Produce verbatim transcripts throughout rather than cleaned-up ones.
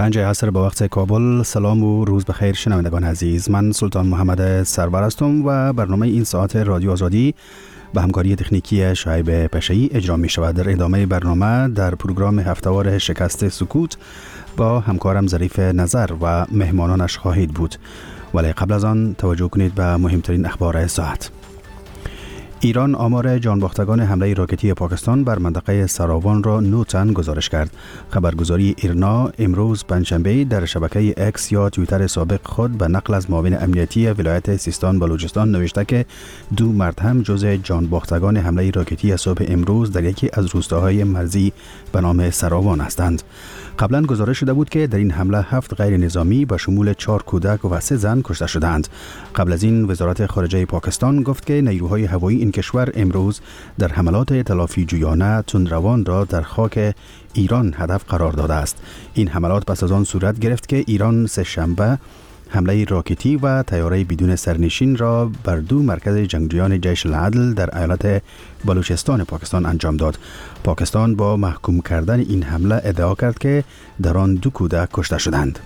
پنج عصر به وقت کابل. سلام و روز بخیر شنوندگان عزیز. من سلطان محمد سرور هستم و برنامه این ساعت رادیو آزادی به همکاری تکنیکی شعیب پشه‌ای اجرا می شود. در ادامه برنامه در پروگرام هفته‌وار شکست سکوت با همکارم ظریف نظر و مهمانانش خواهید بود. ولی قبل از آن توجه کنید به مهمترین اخبار ساعت. ایران آمار جانباختگان حمله راکتی پاکستان بر منطقه سراوان را نه تن گزارش کرد. خبرگزاری ایرنا امروز پنجشنبه در شبکه اکس یا توییتر سابق خود به نقل از معاون امنیتی ولایت سیستان بلوچستان نوشته که دو مرد هم جزء جانباختگان حمله راکتی صبح امروز در یکی از روستاهای مرزی به نام سراوان هستند. قبلا گزارش شده بود که در این حمله هفت غیر نظامی به شمول چهار کودک و سه زن کشته شدند. قبل از این وزارت خارجه پاکستان گفت که نیروهای هوایی این کشور امروز در حملات تلافی جویانه تندروان را در خاک ایران هدف قرار داده است. این حملات پس از آن صورت گرفت که ایران سه شنبه حمله راکتی و طیاره بدون سرنشین را بر دو مرکز جنگجویان جیش العدل در ایالت بلوچستان پاکستان انجام داد. پاکستان با محکوم کردن این حمله ادعا کرد که در آن دو کودک کشته شدند.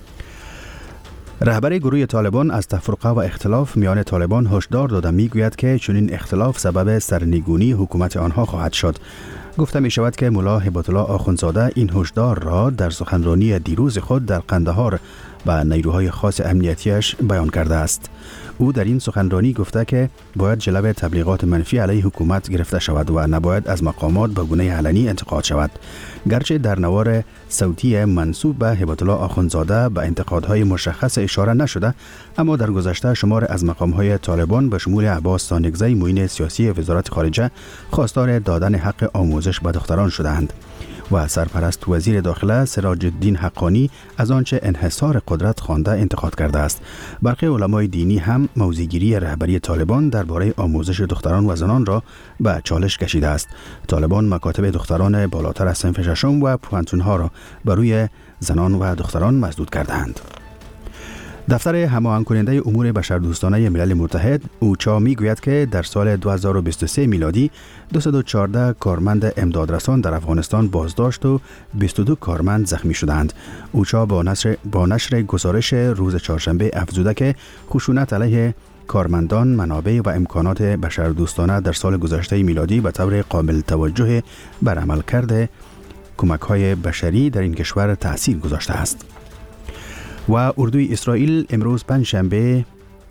رهبر گروه طالبان از تفرقه و اختلاف میان طالبان هشدار داده میگوید که چنین اختلاف سبب سرنگونی حکومت آنها خواهد شد. گفته می شود که ملا هبت الله آخوندزاده این هشدار را در سخنرانی دیروز خود در قندهار به نیروهای خاص امنیتیش بیان کرده است. او در این سخنرانی گفته که باید جلوه تبلیغات منفی علیه حکومت گرفته شود و نباید از مقامات به گونه علنی انتقاد شود. گرچه در نوار صوتی منسوب به هبت الله آخوندزاده به انتقادهای مشخص اشاره نشده، اما در گذشته شمار از مقامهای طالبان به شمول عباس سانگزی معین سیاسی وزارت خارجه خواستار دادن حق آموزش به دختران شدند و سرپرست وزیر داخله سراج الدین حقانی از آنچه انحصار قدرت خوانده انتقاد کرده است. برخی علمای دینی هم موضع‌گیری رهبری طالبان درباره آموزش دختران و زنان را به چالش کشیده است. طالبان مکاتب دختران بالاتر از صنف ششم و پوهنتون‌ها را بر روی زنان و دختران مسدود کردند. دفتر هماهنگ کننده امور بشردوستانه ملل متحد اوچا میگوید که در سال دو هزار و بیست و سه میلادی دویست و چهارده کارمند امدادرسان در افغانستان بازداشت و بیست و دو کارمند زخمی شدند. اوچا با نشر با نشر گزارش روز چهارشنبه افزوده که خشونت علیه کارمندان، منابع و امکانات بشردوستانه در سال گذشته میلادی به طور قابل توجه بر عملکرد کمک‌های بشری در این کشور تأثیر گذاشته است. و اردوی اسرائیل امروز پنجشنبه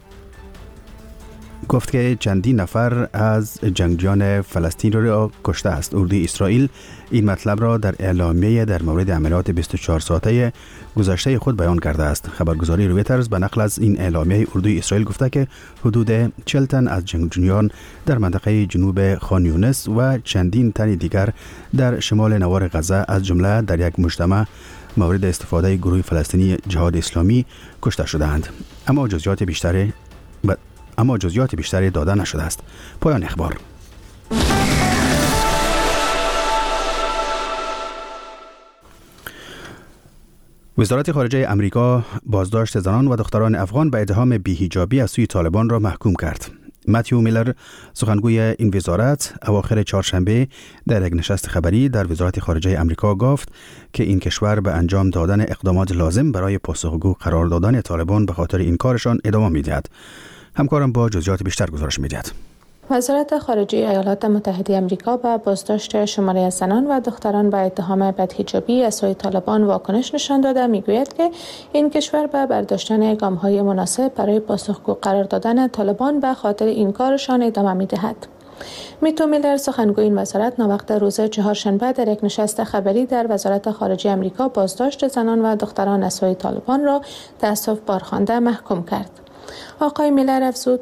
گفت که چندین نفر از جنگجویان فلسطین را کشته است. اردوی اسرائیل این مطلب را در اعلامیه در مورد عملیات بیست و چهار ساعته گذشته خود بیان کرده است. خبرگزاری رویترز به نقل از این اعلامیه اردوی اسرائیل گفته که حدود چهل تن از جنگجویان در منطقه جنوب خان یونس و چندین تن دیگر در شمال نوار غزه از جمله در یک مجتمع مورد استفاده گروه فلسطینی جهاد اسلامی کشته شدند. اما جزئیات بیشتری ب... اما جزئیات بیشتری داده نشده است. پایان اخبار. وزارت خارجه امریکا بازداشت زنان و دختران افغان به اتهام بی‌حجابی از سوی طالبان را محکوم کرد. متیو میلر سخنگوی این وزارت اواخر چهارشنبه در یک نشست خبری در وزارت خارجه امریکا گفت که این کشور به انجام دادن اقدامات لازم برای پاسخگو قرار دادن طالبان به خاطر این کارشان ادامه می‌دهد. همکارم با جزئیات بیشتر گزارش می‌دهد. وزارت خارجه ایالات متحده آمریکا با بازداشت شماری از زنان و دختران با اتهام بدحجابی از سوی طالبان واکنش نشان داده میگوید که این کشور به برداشتن گام‌های مناسب برای پاسخگو قرار دادن طالبان به خاطر این کارشان ادامه می‌دهد. میتو میلر سخنگوی این وزارت ناوقت روز چهارشنبه در یک نشست خبری در وزارت خارجه آمریکا بازداشت زنان و دختران از سوی طالبان را تأسف بار خوانده محکوم کرد. آقای میلر افزود: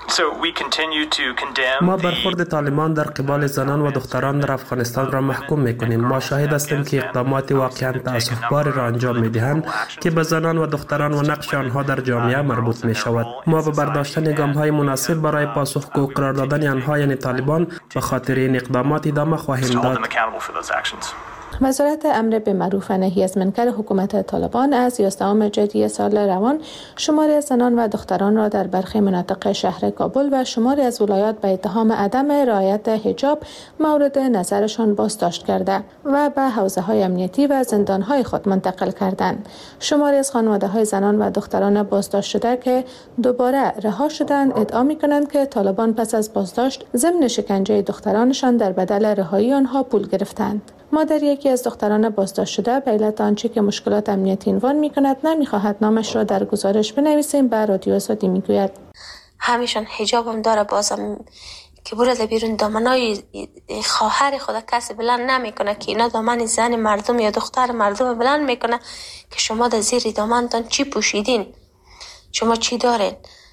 ما برخورد طالبان در قبال زنان و دختران در افغانستان را محکوم می‌کنیم. ما شاهد هستیم که اقدامات واقعاً تأسف‌بار را انجام می‌دهند که به زنان و دختران و نقش آنها در جامعه مربوط می‌شود. ما به برداشتن گام‌های مناسب برای پاسخگو قرار دادن آنها یعنی طالبان به خاطر این اقدامات ادامه خواهیم داد. وزارت امر به معروف و نهی از منکر حکومت طالبان از یازدهم ژوئیه سال روان شماری از زنان و دختران را در برخی مناطق شهر کابل و شماری از ولایات به اتهام عدم رعایت حجاب مورد نظرشان بازداشت کرده و به حوزه‌های امنیتی و زندان‌های خود منتقل کردند. شماری از خانواده‌های زنان و دختران بازداشت شده که دوباره رها شدند ادعا می‌کنند که طالبان پس از بازداشت ضمن شکنجه دخترانشان در بدل رهایی آنها پول گرفتند. مادر یکی از دختران بازداشت شده به علت آنچه که مشکلات امنیتی عنوان می‌کند نمی‌خواهد نامش را در گزارش بنویسیم به رادیو آزادی می‌گوید همیشون حجابم داره بازم که برده بیرون دامنای خواهر خود کسی بلند نمیکنه که اینا دامن زن مردم یا دختر مردم بلند میکنه که شما در زیر دامنتان چی پوشیدین، شما چی دارین،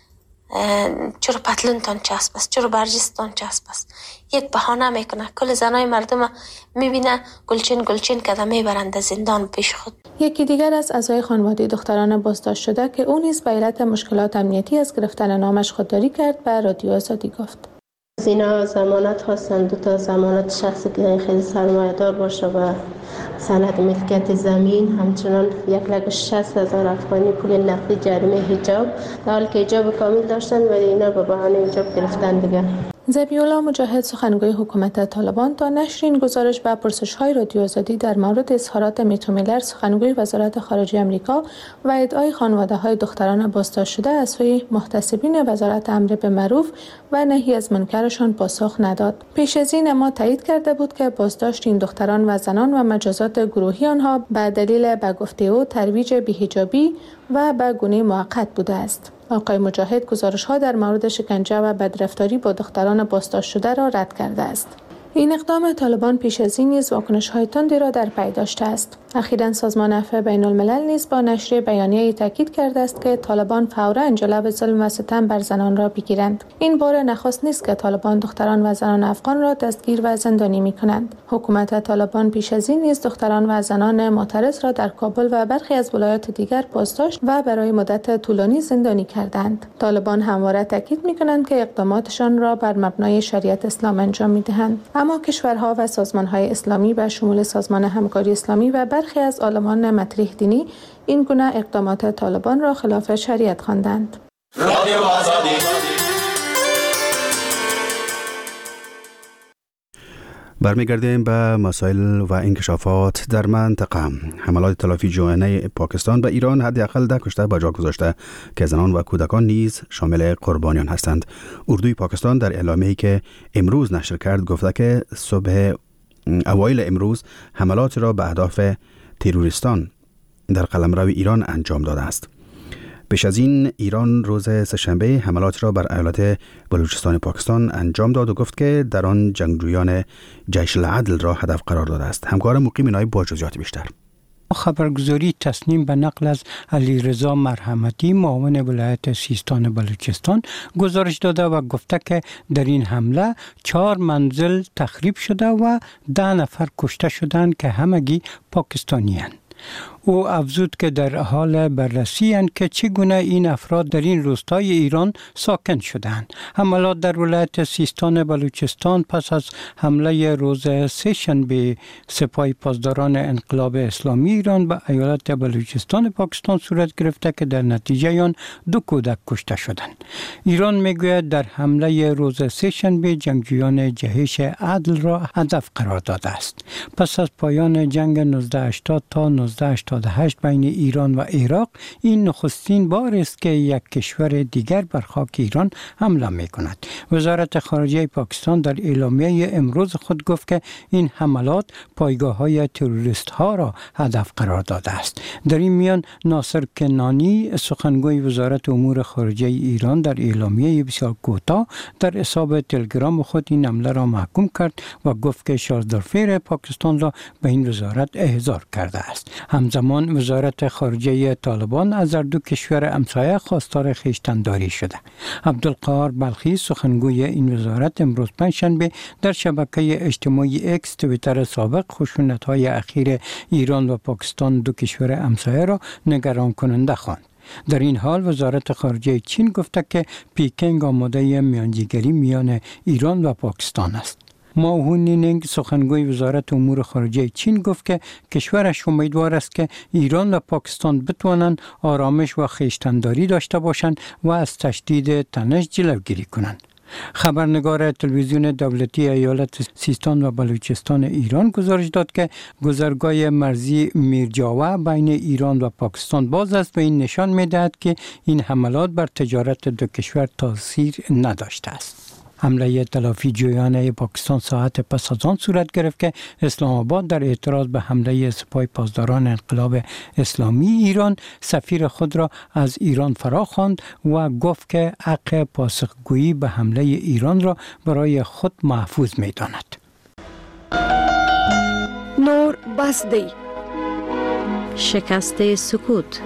چرا پتلونتان چسب است، چرا برجستان چسب است. یک بهانه میکنه، کل زنای مردم میبینه گلچین گلچین کده میبرند زندان پیش خود. یکی دیگر از اعضای خانواده دختران بازداشت شده که او نیز به علت مشکلات امنیتی از گرفتن نامش خودداری کرد به رادیو آزادی گفت اینا ضمانت خواستن، دو تا ضمانت شخصی که خیلی سرمایه‌دار باشه و سند ملکیت زمین، همچنان یک لک شصت هزار افغانی پول نقدی جریمه حجاب، در حالی که حجاب کامل داشتن ولی اینا به بهانه حجاب گرفتن دیگه. ذبیح‌الله مجاهد سخنگوی حکومت طالبان تا نشر این گزارش و پرسش‌های رادیو آزادی در مورد اظهارات میتو میلر سخنگوی وزارت خارجه آمریکا و ادعای خانواده‌های دختران بازداشت شده از سوی محتسبین وزارت امر به معروف و نهی از منکرشان پاسخ نداد. پیش از این اما تایید کرده بود که بازداشت این دختران و زنان و مجازات گروهی آنها به دلیل به گفته او ترویج بی‌حجابی و به گونه موقت بوده است. آقای مجاهد گزارش‌ها در مورد شکنجه و بدرفتاری با دختران بازداشت شده را رد کرده است. این اقدام طالبان پیش از این نیز واکنش‌های تندی را در پی داشته است. اخیراً سازمان عفو بین‌الملل نیز با نشر بیانیه‌ای تاکید کرده است که طالبان فوراً جلو ظلم و ستم بر زنان را بگیرند. این بار نخست نیست که طالبان دختران و زنان افغان را دستگیر و زندانی می‌کنند. حکومت طالبان پیش از این نیز دختران و زنان معترض را در کابل و برخی از ولایات دیگر بازداشت و برای مدت طولانی زندانی کردند. طالبان همواره تاکید می‌کنند که اقداماتشان را بر مبنای شریعت اسلام انجام می‌دهند. اما کشورها و سازمان‌های اسلامی به شمول سازمان همکاری اسلامی و برخی از عالمان مطرح دینی این گونه اقدامات طالبان را خلاف شریعت خواندند. برمیگردیم به مسائل و انکشافات در منطقه. حملات تلافی جوانه پاکستان به ایران حداقل ده کشته به جا گذاشته که زنان و کودکان نیز شامل قربانیان هستند. اردوی پاکستان در اعلامیه‌ای که امروز نشر کرد گفته که صبح اوایل امروز حملات را به اهداف تروریستان در قلمرو ایران انجام داده است. پیش از این ایران روز سه‌شنبه حملات را بر ایالت بلوچستان پاکستان انجام داد و گفت که در آن جنگجویان جیش العدل را هدف قرار داده است. همکار مقیم نایب با جزئیات بیشتر. خبرگزاری تصنیم به نقل از علیرضا مرحمتی معاون ولایت سیستان بلوچستان گزارش داده و گفته که در این حمله چهار منزل تخریب شده و ده نفر کشته شدند که همگی پاکستانی‌اند. او افزود که در حال بررسی اند که چگونه این افراد در این روستای ایران ساکن شدند. حملات در ولایت سیستان بلوچستان پس از حمله روز سه‌شنبه سپاه پاسداران انقلاب اسلامی ایران به ایالت بلوچستان پاکستان صورت گرفته که در نتیجه آن دو کودک کشته شدند. ایران میگوید در حمله روز سه‌شنبه جنگجویان جهش عدل را هدف قرار داده است. پس از پایان جنگ نوزده هشتاد تا نوزده هشتاد و هشت بین ایران و عراق این نخستین بار است که یک کشور دیگر بر خاک ایران حمله می کند. وزارت خارجه پاکستان در اعلامیه امروز خود گفت که این حملات پایگاه های تروریست ها را هدف قرار داده است. در این میان ناصر کنانی سخنگوی وزارت امور خارجه ایران در اعلامیه بسیار کوتاه در حساب تلگرام خود این حمله را محکوم کرد و گفت که شارلاتان‌فیر پاکستان را به این وزارت احضار کرده است. همزمان وزارت خارجه طالبان از هر دو کشور همسایه خواستار خویشتن‌داری شده. عبدالقاهر بلخی سخنگوی این وزارت امروز پنجشنبه در شبکه اجتماعی اکس توییتر سابق خشونت‌های اخیر ایران و پاکستان دو کشور همسایه را نگران کننده خواند. در این حال وزارت خارجه چین گفته که پیکنگ آماده میانجیگری میان ایران و پاکستان است. ماو نینگ سخنگوی وزارت امور خارجه چین گفت که کشورش امیدوار است که ایران و پاکستان بتوانند آرامش و خویشتنداری داشته باشند و از تشدید تنش جلوگیری کنند. خبرنگار تلویزیون دولتی ایالت سیستان و بلوچستان ایران گزارش داد که گذرگاه مرزی میرجاوه بین ایران و پاکستان باز است و این نشان می‌دهد که این حملات بر تجارت دو کشور تاثیر نداشته است. حمله تلافی جویانه پاکستان ساعت پس از آن صورت گرفت که اسلام آباد در اعتراض به حمله سپاه پاسداران انقلاب اسلامی ایران سفیر خود را از ایران فرا خواند و گفت که حق پاسخگویی به حمله ایران را برای خود محفوظ می داند. نور بسدی شکست سکوت.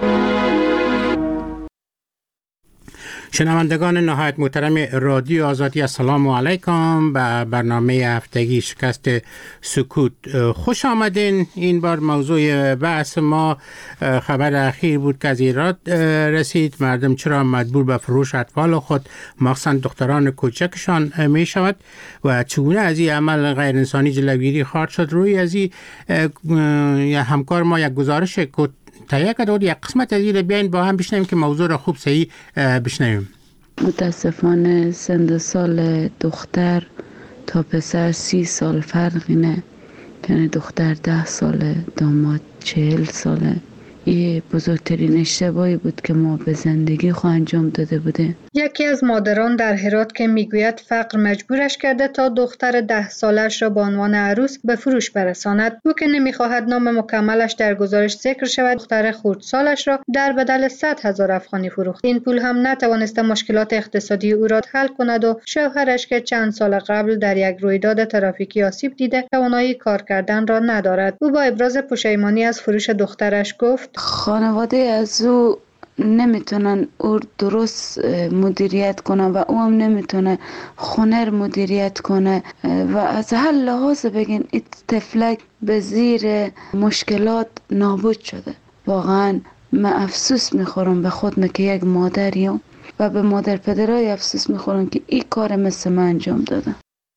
شنوندگان نهایت محترم رادیو آزادی، السلام علیکم به برنامه هفتگی شکست سکوت. خوش آمدین. این بار موضوع بحث ما خبر اخیر بود که از ایران رسید. مردم چرا مجبور به فروش اطفال خود مخصوصا دختران کوچکشان می شود و چگونه از این عمل غیر انسانی جلوگیری خواهد شد. روی از این همکار ما یک گزارش تهیه کرده بود. یک قسمت از این بیاین با هم بشنویم که موضوع را خوب صحیح بشنویم. متاسفانه سن سال دختر تا پسر سی سال فرقی نه، یعنی دختر ده ساله، داماد چهل ساله. این بزرگترین اشتباهی بود که ما به زندگی خود انجام داده بوده. یکی از مادران در هرات که میگوید فقر مجبورش کرده تا دختر ده سالش را به عنوان عروس به فروش برساند. او که نمیخواهد نام مکملش در گزارش ذکر شود، دختر خردسالش را در بدل صد هزار افغانی فروخت. این پول هم نتوانسته مشکلات اقتصادی او را حل کند و شوهرش که چند سال قبل در یک رویداد ترافیکی آسیب دیده توانایی کار کردن را ندارد. او با ابراز پشیمانی از فروش دخترش گفت خانواده از او نمیتونن او درست مدیریت کنه و او هم نمیتونه خونه مدیریت کنه و از هر لحاظ بگین این طفلک به زیر مشکلات نابود شده. واقعا من افسوس میخورم به خودم که یک مادریم و به مادر پدرای افسوس میخورم که این کار مثل من انجام دادم.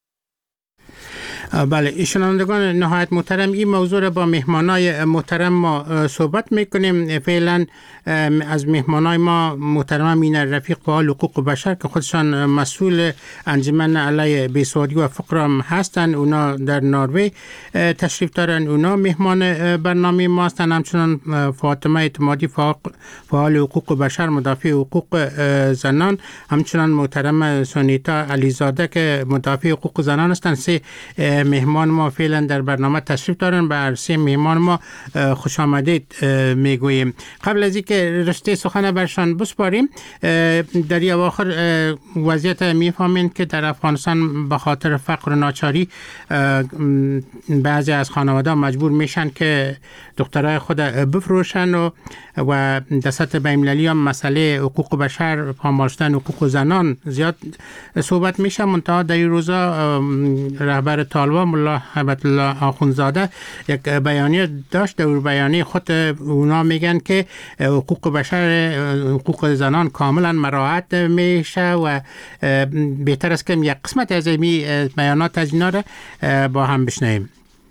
بله، شنوندگان نهایت محترم، این موضوع را با مهمانای محترم ما صحبت میکنیم. فعلا از مهمانای ما محترم مینه رفیق فعال حقوق بشر که خودشان مسئول انجمن علیه بیسوادی و فقر هم هستند. اونا در نروژ تشریف دارن. اونا مهمان برنامه ما هستند. همچنان فاطمه اعتمادی فعال حقوق بشر مدافع حقوق زنان، همچنان محترم سونیتا علیزاده که مدافع حقوق زنان هستند. سه مهمان ما فعلا در برنامه تشریف دارن. به هر سه مهمان ما خوش آمدید میگوییم. قبل از اینکه رشته سخن برشان بسپاریم، در این اواخر وضعیت میفهمین که در افغانستان به خاطر فقر و ناچاری بعضی از خانواده مجبور میشن که دخترای خود بفروشن و و دستات بین‌المللی هم مسئله حقوق بشر، پامالشدن حقوق زنان زیاد صحبت میشه. منتها در این روزا رهبر طالبان ملا هیبت الله آخوندزاده یک بیانیه داشت. در بیانیه خود اونا میگن که حقوق بشر، حقوق زنان کاملا مراعات میشه و بهتر است که یک قسمت از این بیانات از اینا را با هم بشنویم.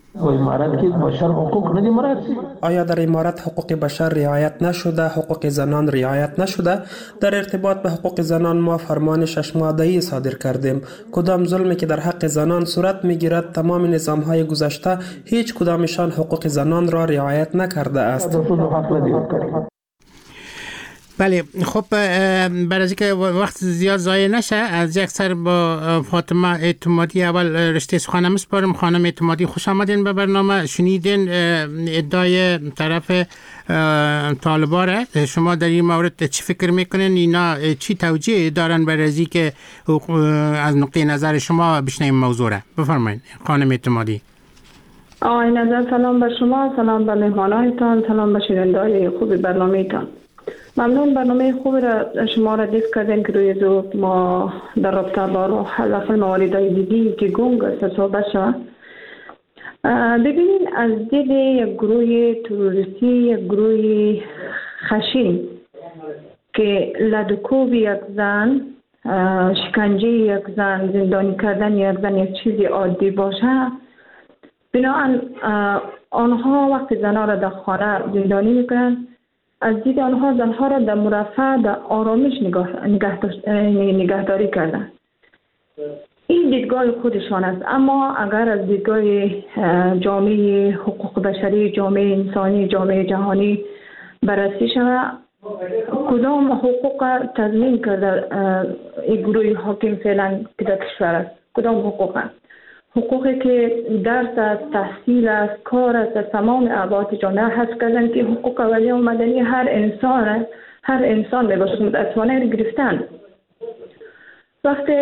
آیا در امارت حقوق بشر رعایت نشده، حقوق زنان رعایت نشده؟ در ارتباط به حقوق زنان ما فرمان شش ماده‌ای صادر کردیم. کدام ظلمی که در حق زنان صورت میگیرد، تمام نظام‌های گذشته هیچ کدامشان حقوق زنان را رعایت نکرده است. بله، خب برای اینکه وقت زیاد ضایع نشه، از یک سر با فاطمه اعتمادی اول رشته سخن میسپارم. خانم اعتمادی خوش آمدین به برنامه. شنیدین ادعای طرف طالبان را. شما در این مورد چی فکر میکنین؟ اینا چی توجیه دارن برای اینکه از نقطه نظر شما بشنویم موضوع را؟ بفرمایید خانم اعتمادی. آقای نظر، سلام به شما، سلام به مهمانایتان، سلام به شنوندگان خوب برنامه‌تان. ممنون برنامه خوب را شما را دیست کردین که روی زود ما در رابطه با حذف موالدهای دیگی که گنگ است صحبت شود. ببینین، از دید یک گروه تروریستی، یک گروه خشین که لدکوب یک زن شکنجه یک زن، زندانی کردن یک زن یک چیزی عادی باشه، بنابراین آنها وقتی زنها را در خانه زندانی میکنن، از دید آنها زنها را در مرفه در آرامش نگاه، نگهداری کردن. این دیدگاه خودشان است. اما اگر از دیدگاه جامعه حقوق بشری، جامعه انسانی، جامعه جهانی بررسی شود، کدام حقوق تضمین کرده این گروه حاکم فعلا که در کشور است؟ کدام حقوق است؟ حقوقی که درس است، تحصیل است، کار است، در تمام ابعاد جامعه هست کردن که حقوق اولیه و مدنی هر انسان است. هر انسان میباشه متاسفانه رو گرفتن. وقتی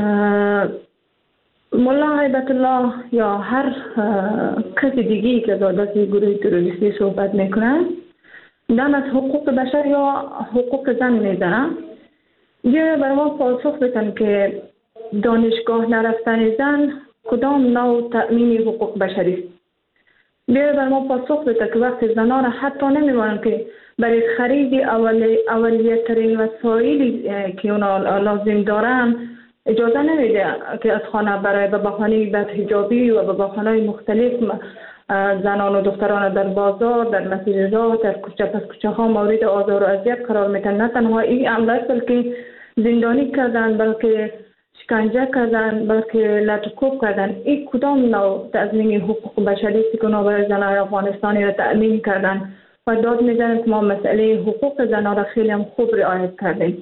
ملا هیبت الله یا هر کسی دیگی که در دست گروه تروریستی صحبت میکنن، دم از حقوق بشر یا حقوق زن میزنن، یه بر ما پاسخ بدن که دانشگاه نرفتن زن کدام نوع تأمین حقوق بشری است. بیا بر ما پاسخ بده که وقتی زنان را حتی نمی‌وانند که برای خرید اولی اولیه‌ترین وسایلی که اونا لازم دارن اجازه نمیده که از خانه برای به بهانه بدحجابی و به بهانه‌های مختلف زنان و دختران در بازار، در مسیر راه، در کوچه پس کوچه ها مورد آزار و اذیت قرار میدن. نه تنها این عمل بلکه زندانی کردن، بلکه شکنجه کردن، بلکه لطکوب کردن. این کدام نوع تضمین حقوق بشری است که برای زنان افغانستانی را تأمین کردن و داد میزنن که ما مسئله حقوق زنان را خیلی هم خوب رعایت کردیم.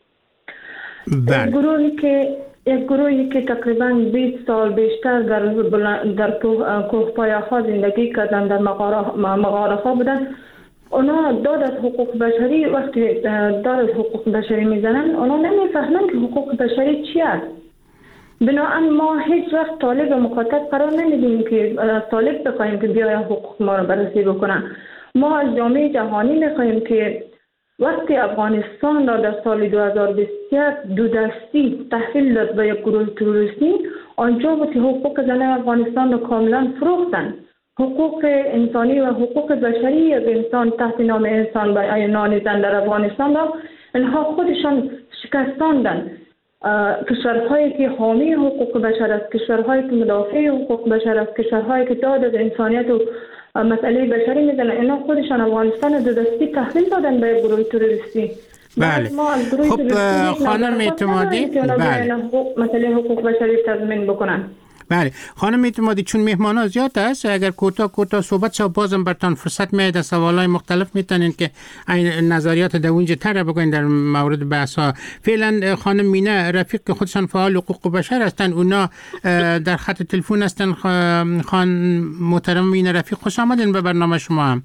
یک گروهی که یک گروهی که تقریبا بیست سال بیشتر در در کوهپایه ها زندگی کردن، در مغاره ها بودن، اونا داد از حقوق بشری وقتی داد از حقوق بشری میزنن، اونا نمیفهمن که حقوق بشری چی است. بنابراین ما هیچ وقت طالب مخاطب قرار نمیدیم که طالب بخوایم که بیاید حقوق ما رو بررسی بکنن. ما از جامعه جهانی میخوایم که وقتی افغانستان را در سال دو هزار و بیست و یک دو دستی تحویل داد به یک گروه تروریستی، آنجا بود که حقوق زن افغانستان را کاملا فروختن. حقوق انسانی و حقوق بشری یک انسان تحت نام انسان به عنوان زن در افغانستان را اینها خودشان شکستاندن. کشورهایی که حامی حقوق بشر است، کشورهایی که مدافع حقوق بشر است، کشورهایی که داد از انسانیت و مسئله بشری میدن، اینا خودشان افغانستان دو دستی تحویل دادن به گروه تروریستی. بله. خب خانم اعتمادی، بله. مسئله حقوق بشری تضمین بکنن. بله خانم اعتمادی، چون مهمان ها زیاد است، اگر کوتاه کوتاه صحبت شد بازم برتان فرصت میاد سوالای مختلف میتونین که این نظریات در اونجا تر بگوین در مورد بحث ها. فعلا خانم مینه رفیق که خودشان فعال حقوق بشر هستن، اونا در خط تلفن هستن. خان محترم مینه رفیق، خوش آمدین به برنامه شما. هم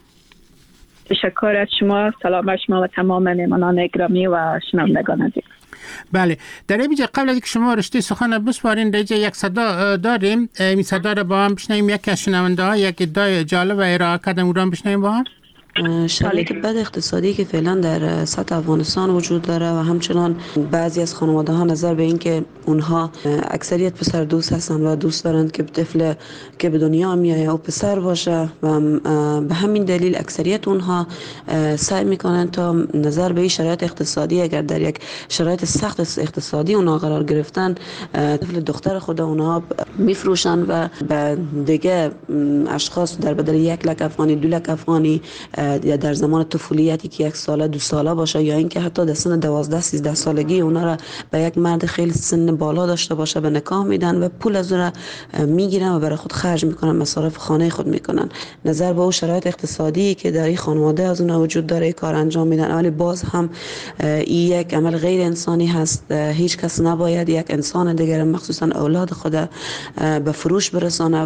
تشکر از شما، سلام بر شما و تمام مهمانان گرامی و شنوندگان عزیز. بله، در اینجا قبل از اینکه شما رشته سخن بسپارین، در اینجا یک صدا داریم، این صدا را با هم بشنویم. یکی از شنونده ها یک ادعای جالب و ارائه کردن، اون را بشنویم با هم. شرایط بد اقتصادی که فعلا در سطح افغانستان وجود داره و همچنان بعضی از خانواده ها نظر به این که اونها اکثریت پسر دوست هستن و دوست دارند که طفل که به دنیا میایه او پسر باشه و به همین دلیل اکثریت اونها سعی میکنن تا نظر به این شرایط اقتصادی، اگر در یک شرایط سخت اقتصادی اونها قرار گرفتن، طفل دختر خود اونها میفروشن و به دیگه اشخاص در بدل یک لک افغانی، دو لک افغانی یا در زمان طفولیتی که یک ساله دو ساله باشه یا اینکه حتی در سن دوازده سیزده سالگی اونا را به یک مرد خیلی سن بالا داشته باشه به نکاح میدن و پول از اون را میگیرن و برای خود خرج میکنن، مصارف خانه خود میکنن. نظر به اون شرایط اقتصادی که در این خانواده از اون وجود داره کار انجام میدن، ولی باز هم این یک عمل غیر انسانی هست. هیچ کس نباید یک انسان دیگر مخصوصا اولاد خود به فروش برسانه.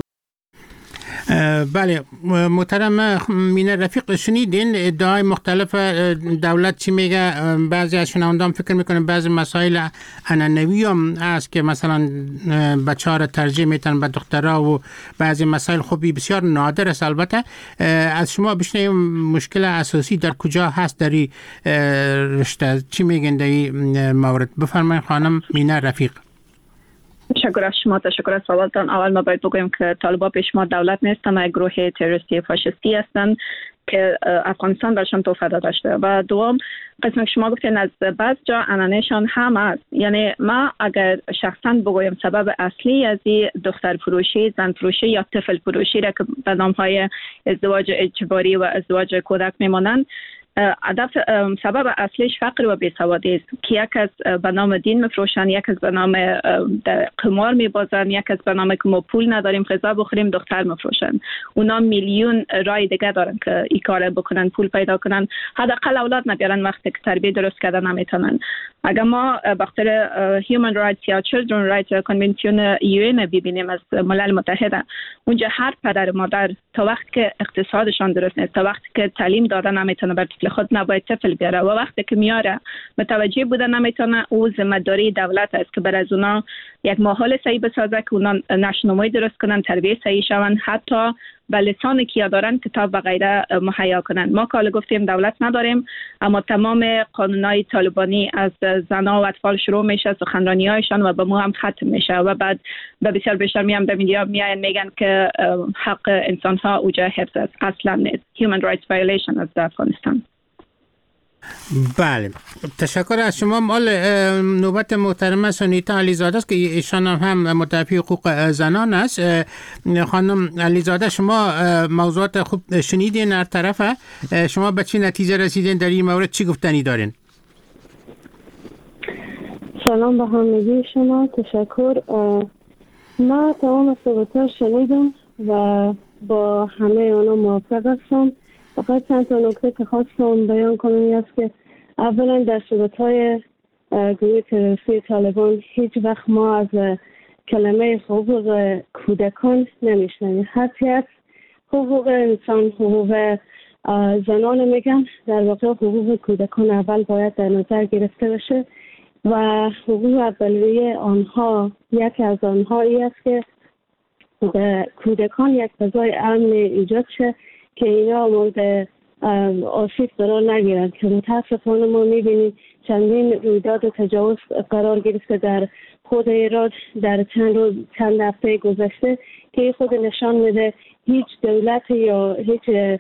بله محترم مینه رفیق، شنیدین ادعای مختلف دولت چی میگه؟ بعضی از شنوندگان فکر میکنن بعضی مسائل عنعنوی هم هست که مثلا بچه‌ها را ترجیح میتن به دخترها و بعضی مسائل خوبی بسیار نادر است. البته از شما بشنویم مشکل اساسی در کجا هست در این رشته، چی میگن در این مورد؟ بفرمایید خانم مینه رفیق. تشکر از شما، تشکر از سوالتان. اول ما باید بگویم که طالبان پیشما دولت نیستن، یک گروه تروریستی فاشیستی هستند که افغانستان برشان توفه داده شده. و دوم قسم که شما گفتین از بعض جا انانشان هم است. یعنی ما اگر شخصا بگویم سبب اصلی از این دختر فروشی، زن فروشی یا طفل فروشی را که به نام های ازدواج اجباری و ازدواج کودک میمانند، هدف سبب اصلیش فقر و بیسوادی است که یک از به نام دین میفروشن، یک از به نام قمار میبازن، یک از به نام که ما پول نداریم غذا بخوریم دختر میفروشن. اونا میلیون رای دیگه دارن که این کار بکنن، پول پیدا کنن، حداقل اولاد نبیارن وقتی که تربیه درست کردن نمیتونن. اگر ما بخاطر هیومن رایتس یا چیلدرن رایتس کنونسیون یو ان ببینیم از ملل متحده، اونجا هر پدر مادر تا وقتی که اقتصادشان درست نیست، تا وقتی که تعلیم دادن نمیتونه بر خود نباید طفل بیاره و وقتی که میاره متوجه بوده نمیتونه، او ذمه داری دولت است که بر از اونا یک ماحول صحیح بسازه که اونا نشنمایی درست کنن، تربیه صحیح شون، حتی به لسان کیا دارن کتاب و غیره مهیا کنن. ما که گفتیم دولت نداریم، اما تمام قانونای طالبانی از زنا و اطفال شروع میشه، سخنرانی هایشان و به مو هم ختم میشه و بعد به بسیار بیشتر میام در میدیا میاین میگن که حق انسان ها اوجا حفظ است. اصلا نیست. human rights violation از افغانستان. بله، تشکر از شما. مال نوبت محترمه سونیتا علیزاده است که ایشان هم مدافع حقوق زنان است. خانم علیزاده، شما موضوعات خوب شنیدین هر طرفه، شما به چی نتیجه رسیدین در این مورد، چی گفتنی دارین؟ سلام به همگی شما، تشکر. ما تمام صحبت‌ها شنیدم و با همه اونا موافق هستم. فقط چند تا نکته که خواستم بیان کنم این است که اولا در صحبت‌های گروه تروریستی طالبان هیچ وقت ما از کلمه حقوق کودکان نمیشنویم. حتی از حقوق انسان، حقوق زنان میگن، در واقع حقوق کودکان اول باید در نظر گرفته بشه و حقوق اولیه آنها، یکی از آنها ای است که کودکان یک فضای امن ایجاد شه که اینا مورد آسیب قرار نگیرند، که متاسفانه ما میبینیم چندین رویداد تجاوز قرار گرفته در خود ایران در چند روز چند هفته گذشته که خود نشان میده هیچ دولت یا هیچ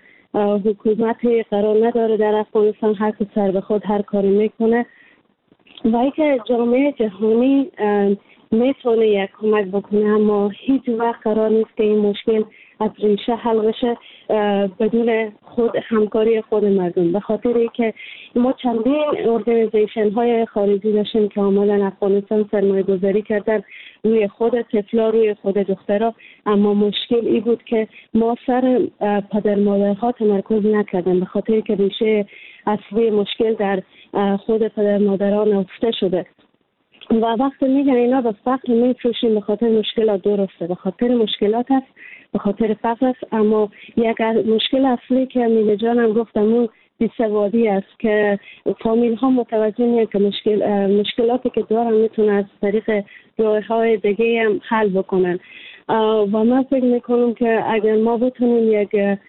حکومتی قرار نداره در افغانستان هر که سر به خود هر کاری میکنه و اینکه جامعه جهانی میتونه یک کمک بکنه، اما هیچ وقت قرار نیست که این مشکل از ریشه حل بشه بدون خود همکاری خود مردم. به خاطر اینکه ما چندین ارگانیزیشن های خارجی داشتیم که آمدن افغانستان سرمایه گذاری کردن روی خود طفلا، روی خود دخترها، اما مشکل این بود که ما سر پدر مادرها تمرکز نکردیم، به خاطر که ریشه اصلی مشکل در خود پدر مادرها نهفته شده و وقتی میگن اینا به فقر میفروشیم به خاطر مشکلات، درسته، به خاطر مشکلات است، به خاطر فقر است، اما یک مشکل اصلی که میله جانم گفتم اون بیسوادی است که فامیل ها متوجه نیست که مشکل مشکلاتی که دارن میتونه از طریق راه‌های دیگه هم حل بکنن و من فکر میکنم که اگر ما بتونیم یک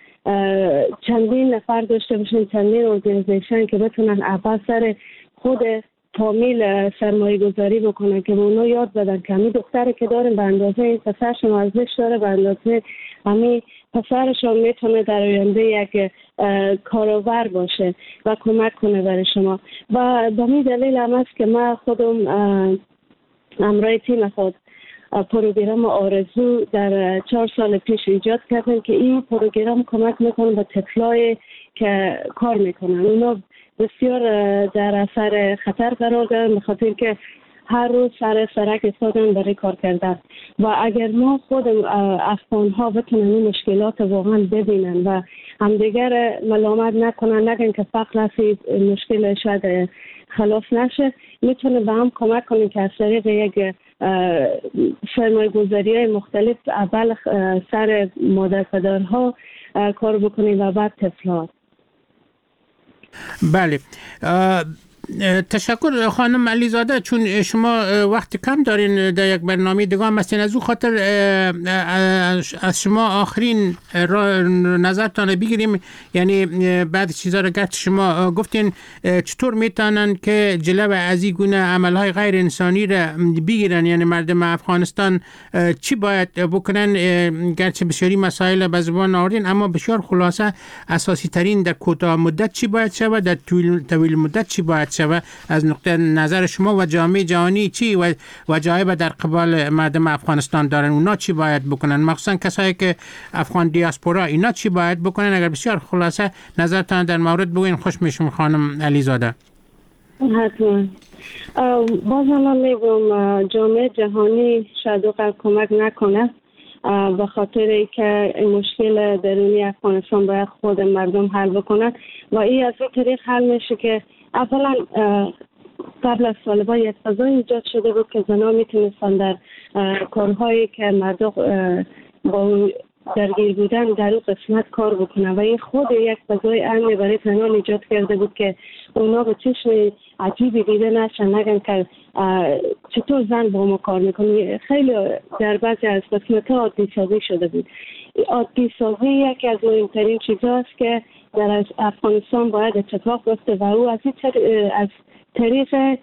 چندین نفر داشته باشیم، چندین ارگانیزیشن که بتونن اول سر خود فامیل سرمایه گذاری بکنن که به اونا یاد بدن که همین دختری که داریم به اندازه این پسرشون ارزش داره، به اندازه همین پسرشون میتونه در آینده یک کارآور باشه و کمک کنه برای شما. و به این دلیل هم است که من خودم امرای تیم خود پروگرام آرزو در چهار سال پیش ایجاد کردم که این پروگرام کمک میکنه به طفلای که کار میکنن. اونا بسیار در اثر خطر قرار دارن به خاطر که هر روز سر سرک استادن برای کار کردن و اگر ما خود افغان ها بتونن این مشکلات واقعا ببینن و همدیگر ملامت نکنن، نگن که فقر هستی مشکل شاید خلاص نشه، میتونه به هم کمک کنیم که از طریق یک سرمایه گذاری های مختلف اول سر مادر پدرها کار بکنیم و بعد طفلان. بله، تشکر خانم علیزاده. چون شما وقت کم دارین در یک برنامه دیگه هم هستین، از او خاطر از شما آخرین نظرتان بگیریم. یعنی بعد چیزا را گفت شما گفتین چطور میتونن که جلو از این گونه عملهای غیر انسانی را بگیرن، یعنی مردم افغانستان چی باید بکنن؟ گرچه بسیاری مسائل به زبان آوردین اما بسیار خلاصه اساسی ترین در کوتاه مدت چی باید شود، در طویل مدت چی باید شود از نقطه نظر شما و جامعه جهانی چی و وجایب در قبال مردم افغانستان دارن؟ اونا چی باید بکنن، مخصوصا کسایی که افغان دیاسپورا، اینا چی باید بکنن؟ اگر بسیار خلاصه نظرتان در مورد بگوین خوش میشم خانم علیزاده. حتما. باز هم میگم جامعه جهانی شاید اوقات کمک نکنه، به خاطر که مشکل درونی افغانستان باید خود مردم حل بکنن و این از این طریق حل میشه که اولا قبل از طالبان یک فضای ایجاد شده بود که زنها میتونستن در کارهایی که مردم با درگیر بودن در اون قسمت کار بکنن و این خود یک فضای امنی برای زنان ایجاد کرده بود که اونا به چشم عجیبی دیده نشن، نگن که چطور زن با ما کار میکنه. خیلی در بعضی از قسمت ها عادی سازی شده بود. عادی سازی یکی از مهمترین چیزاست که در افغانستان باید اتفاق بیفته و او از از طریق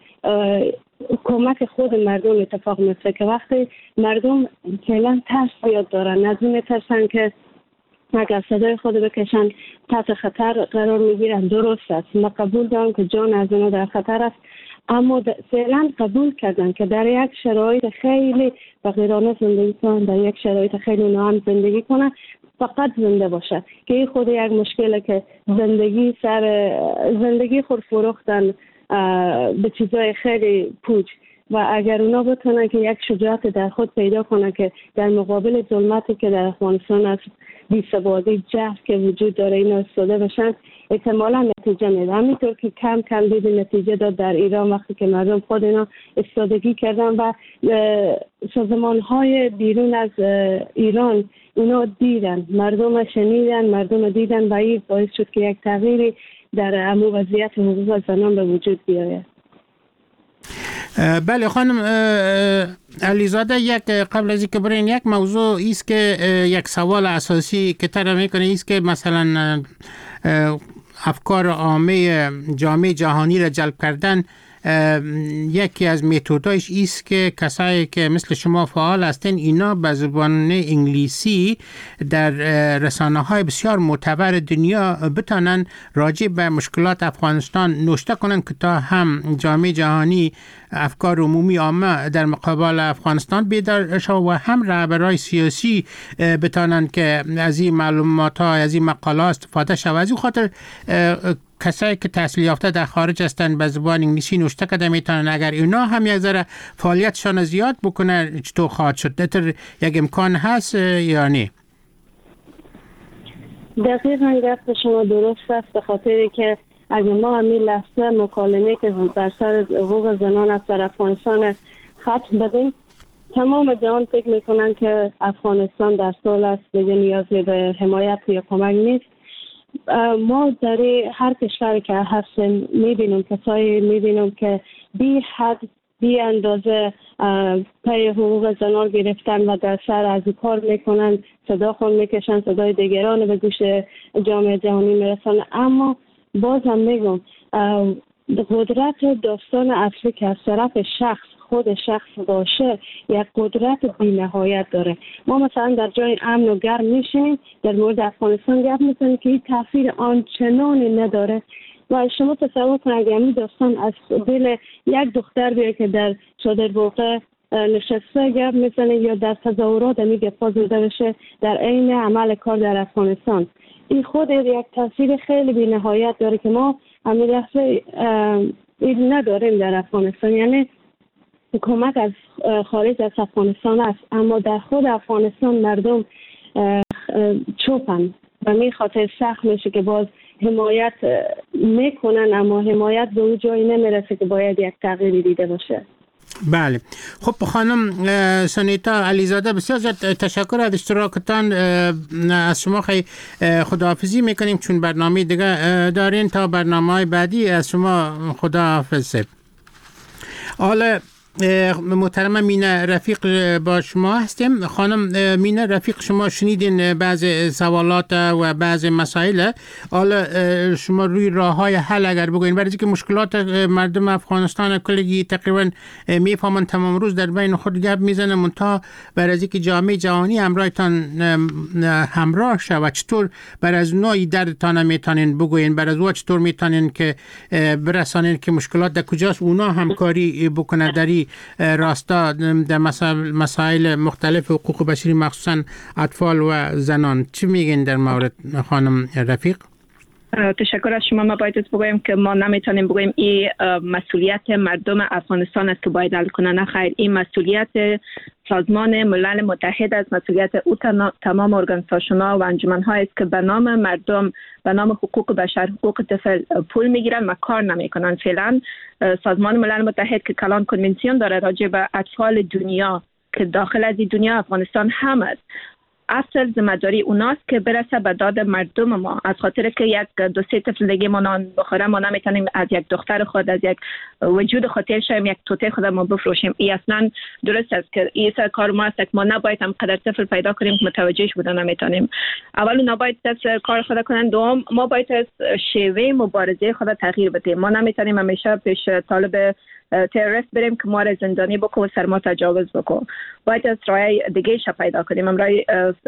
کمک خود مردم اتفاق میفته که وقتی مردم فعلا ترس بیاد دارن، از این میترسن که اگر صدای خود بکشن تحت خطر قرار میگیرن. درست است، ما قبول دارم که جان از اونو در خطر است، اما فعلا قبول کردن که در یک شرایط خیلی فقیرانه زندگی کنن، در یک شرایط خیلی ناامن زندگی کنن، فقط زنده باشه که این خود یک مشکله که زندگی سر زندگی خود فروختن به چیزای خیلی پوچ و اگر اونا بتونن که یک شجاعت در خود پیدا کنن که در مقابل ظلمتی که در افغانستان است، بی‌ثباتی، جهل که وجود داره، اینا استفاده بشن، احتمالا نتیجه میده. همینطور که کم کم دید نتیجه داد در ایران وقتی که مردم خود اینا استفادگی کردن و سازمان های بیرون از ایران اونا دیدن، مردم شنیدن، مردم دیدن و این باعث شد که یک تغییری در امو وضعیت حقوق زنان به وجود بیاید. بله خانم علیزاده، یک قبل از اینکه برین یک موضوع ایست که یک سوال اساسی که طرح میکنه ایست که مثلا افکار عامه جامعه جهانی را جلب کردن، یکی از متدایش ایست که کسایی که مثل شما فعال هستن اینا به زبان انگلیسی در رسانه‌های بسیار معتبر دنیا بتانن راجع به مشکلات افغانستان نوشته کنن که تا هم جامعه جهانی افکار عمومی عامه در مقابل افغانستان بیدار شود و هم رهبرای سیاسی بتانن که از این معلومات ها از این مقاله استفاده شود. از این خاطر کسایی که تحصیل یافته در خارج هستن به زبان انگلیسی نوشته کرده میتونن اگر اینا هم یک ذره فعالیتشان زیاد بکنه چطور خواهد شد؟ در یک امکان هست یا نه؟ دقیقاً گفت شما درست است، به خاطر که اگر ما همین لحظه مکالمه که بر سر حقوق زنان از در افغانستان ختم بدیم، تمام جهان فکر میکنن که افغانستان در سال است، دیگه نیازی به حمایت یا کمک نیست. ما در هر کشوری که هستیم میبینیم کسایی میبینیم که بی حد بی اندازه پای حقوق زنان گرفتن و در سر از کار میکنن، صدا خون میکشن، صدای دیگران به گوش جامعه جهانی میرسن. اما باز هم میگم قدرت داستان اصلی که از طرف شخص خود شخص باشه یک قدرت بی نهایت داره. ما مثلا در جای امن و گرم میشیم در مورد افغانستان گپ میزنیم که این تاثیر آنچنانی نداره و شما تصور کنید اگر این داستان از دل یک دختر بیاد که در چادر واقع نشسته گپ میزنه یا در تظاهرات میگه پازده بشه در عین عمل کار در افغانستان، این خود یک تاثیر خیلی بی نهایت داره که ما همین لحظه این نداریم در افغانستان. یعنی کمک از خارج از افغانستان است اما در خود افغانستان مردم چوپن و می خاطر سخت میشه که باز حمایت میکنن اما حمایت به اون جایی نمیرسه که باید یک تغییری دیده باشه. بله. خب خانم سانیتا علیزاده، بسیار زیاد تشکر از اشتراکتان. از شما خیلی خداحافظی میکنیم چون برنامه دیگه دارین. تا برنامه بعدی از شما خداحافظ. حالا محترم مینه رفیق با شما هستیم. خانم مینه رفیق، شما شنیدین بعض سوالات و بعض مسائل. حالا شما روی راه های حل اگر بگوین، برای اینکه مشکلات مردم افغانستان کلگی تقریبا میفهمن، تمام روز در بین خود گپ میزنن، منتها برای اینکه جامعه جهانی همراهتان همراه شود، چطور بر از نوعی دردتان میتونین بگوین، بر از او چطور میتونین که برسانین که مشکلات در کجاست، اونا همکاری بکنه در راستا در مسائل مختلف حقوق بشری، مخصوصا اطفال و زنان. چی میگین در مورد خانم رفیق؟ تشکر از شما. ما باید بگویم که ما نمیتونیم بگویم این مسئولیت مردم افغانستان است که باید حل کنه. نه خیر، این مسئولیت سازمان ملل متحد است، مسئولیت او تمام ارگانیزاسیون‌ها و انجمن‌ها است که به نام مردم، به نام حقوق بشر، حقوق طفل پول میگیرن و کار نمیکنن. فعلا سازمان ملل متحد که کلان کنوانسیون داره راجع به اطفال دنیا که داخل از این دنیا افغانستان هم است، اصل ذمه‌داری اوناست که برسه به داد مردم ما. از خاطر که یک دو سه طفل دیگه ما نان بخوره، ما نمیتونیم از یک دختر خود، از یک وجود خاطر شیم، یک توته خود ما بفروشیم. این اصلا درست است که این سر کار ما است که ما نباید هم قدر طفل پیدا کنیم که متوجهش بودن نمیتونیم. اول نباید طفل کار خود کنن، دوم ما باید از شیوه مبارزه خود تغییر بدیم. ما نمیتونیم همیشه پیش طالب تروریست بریم که ما را زندانی بکن و سر ما تجاوز بکن. باید از رای دیگه شا پیدا کنیم، هم رای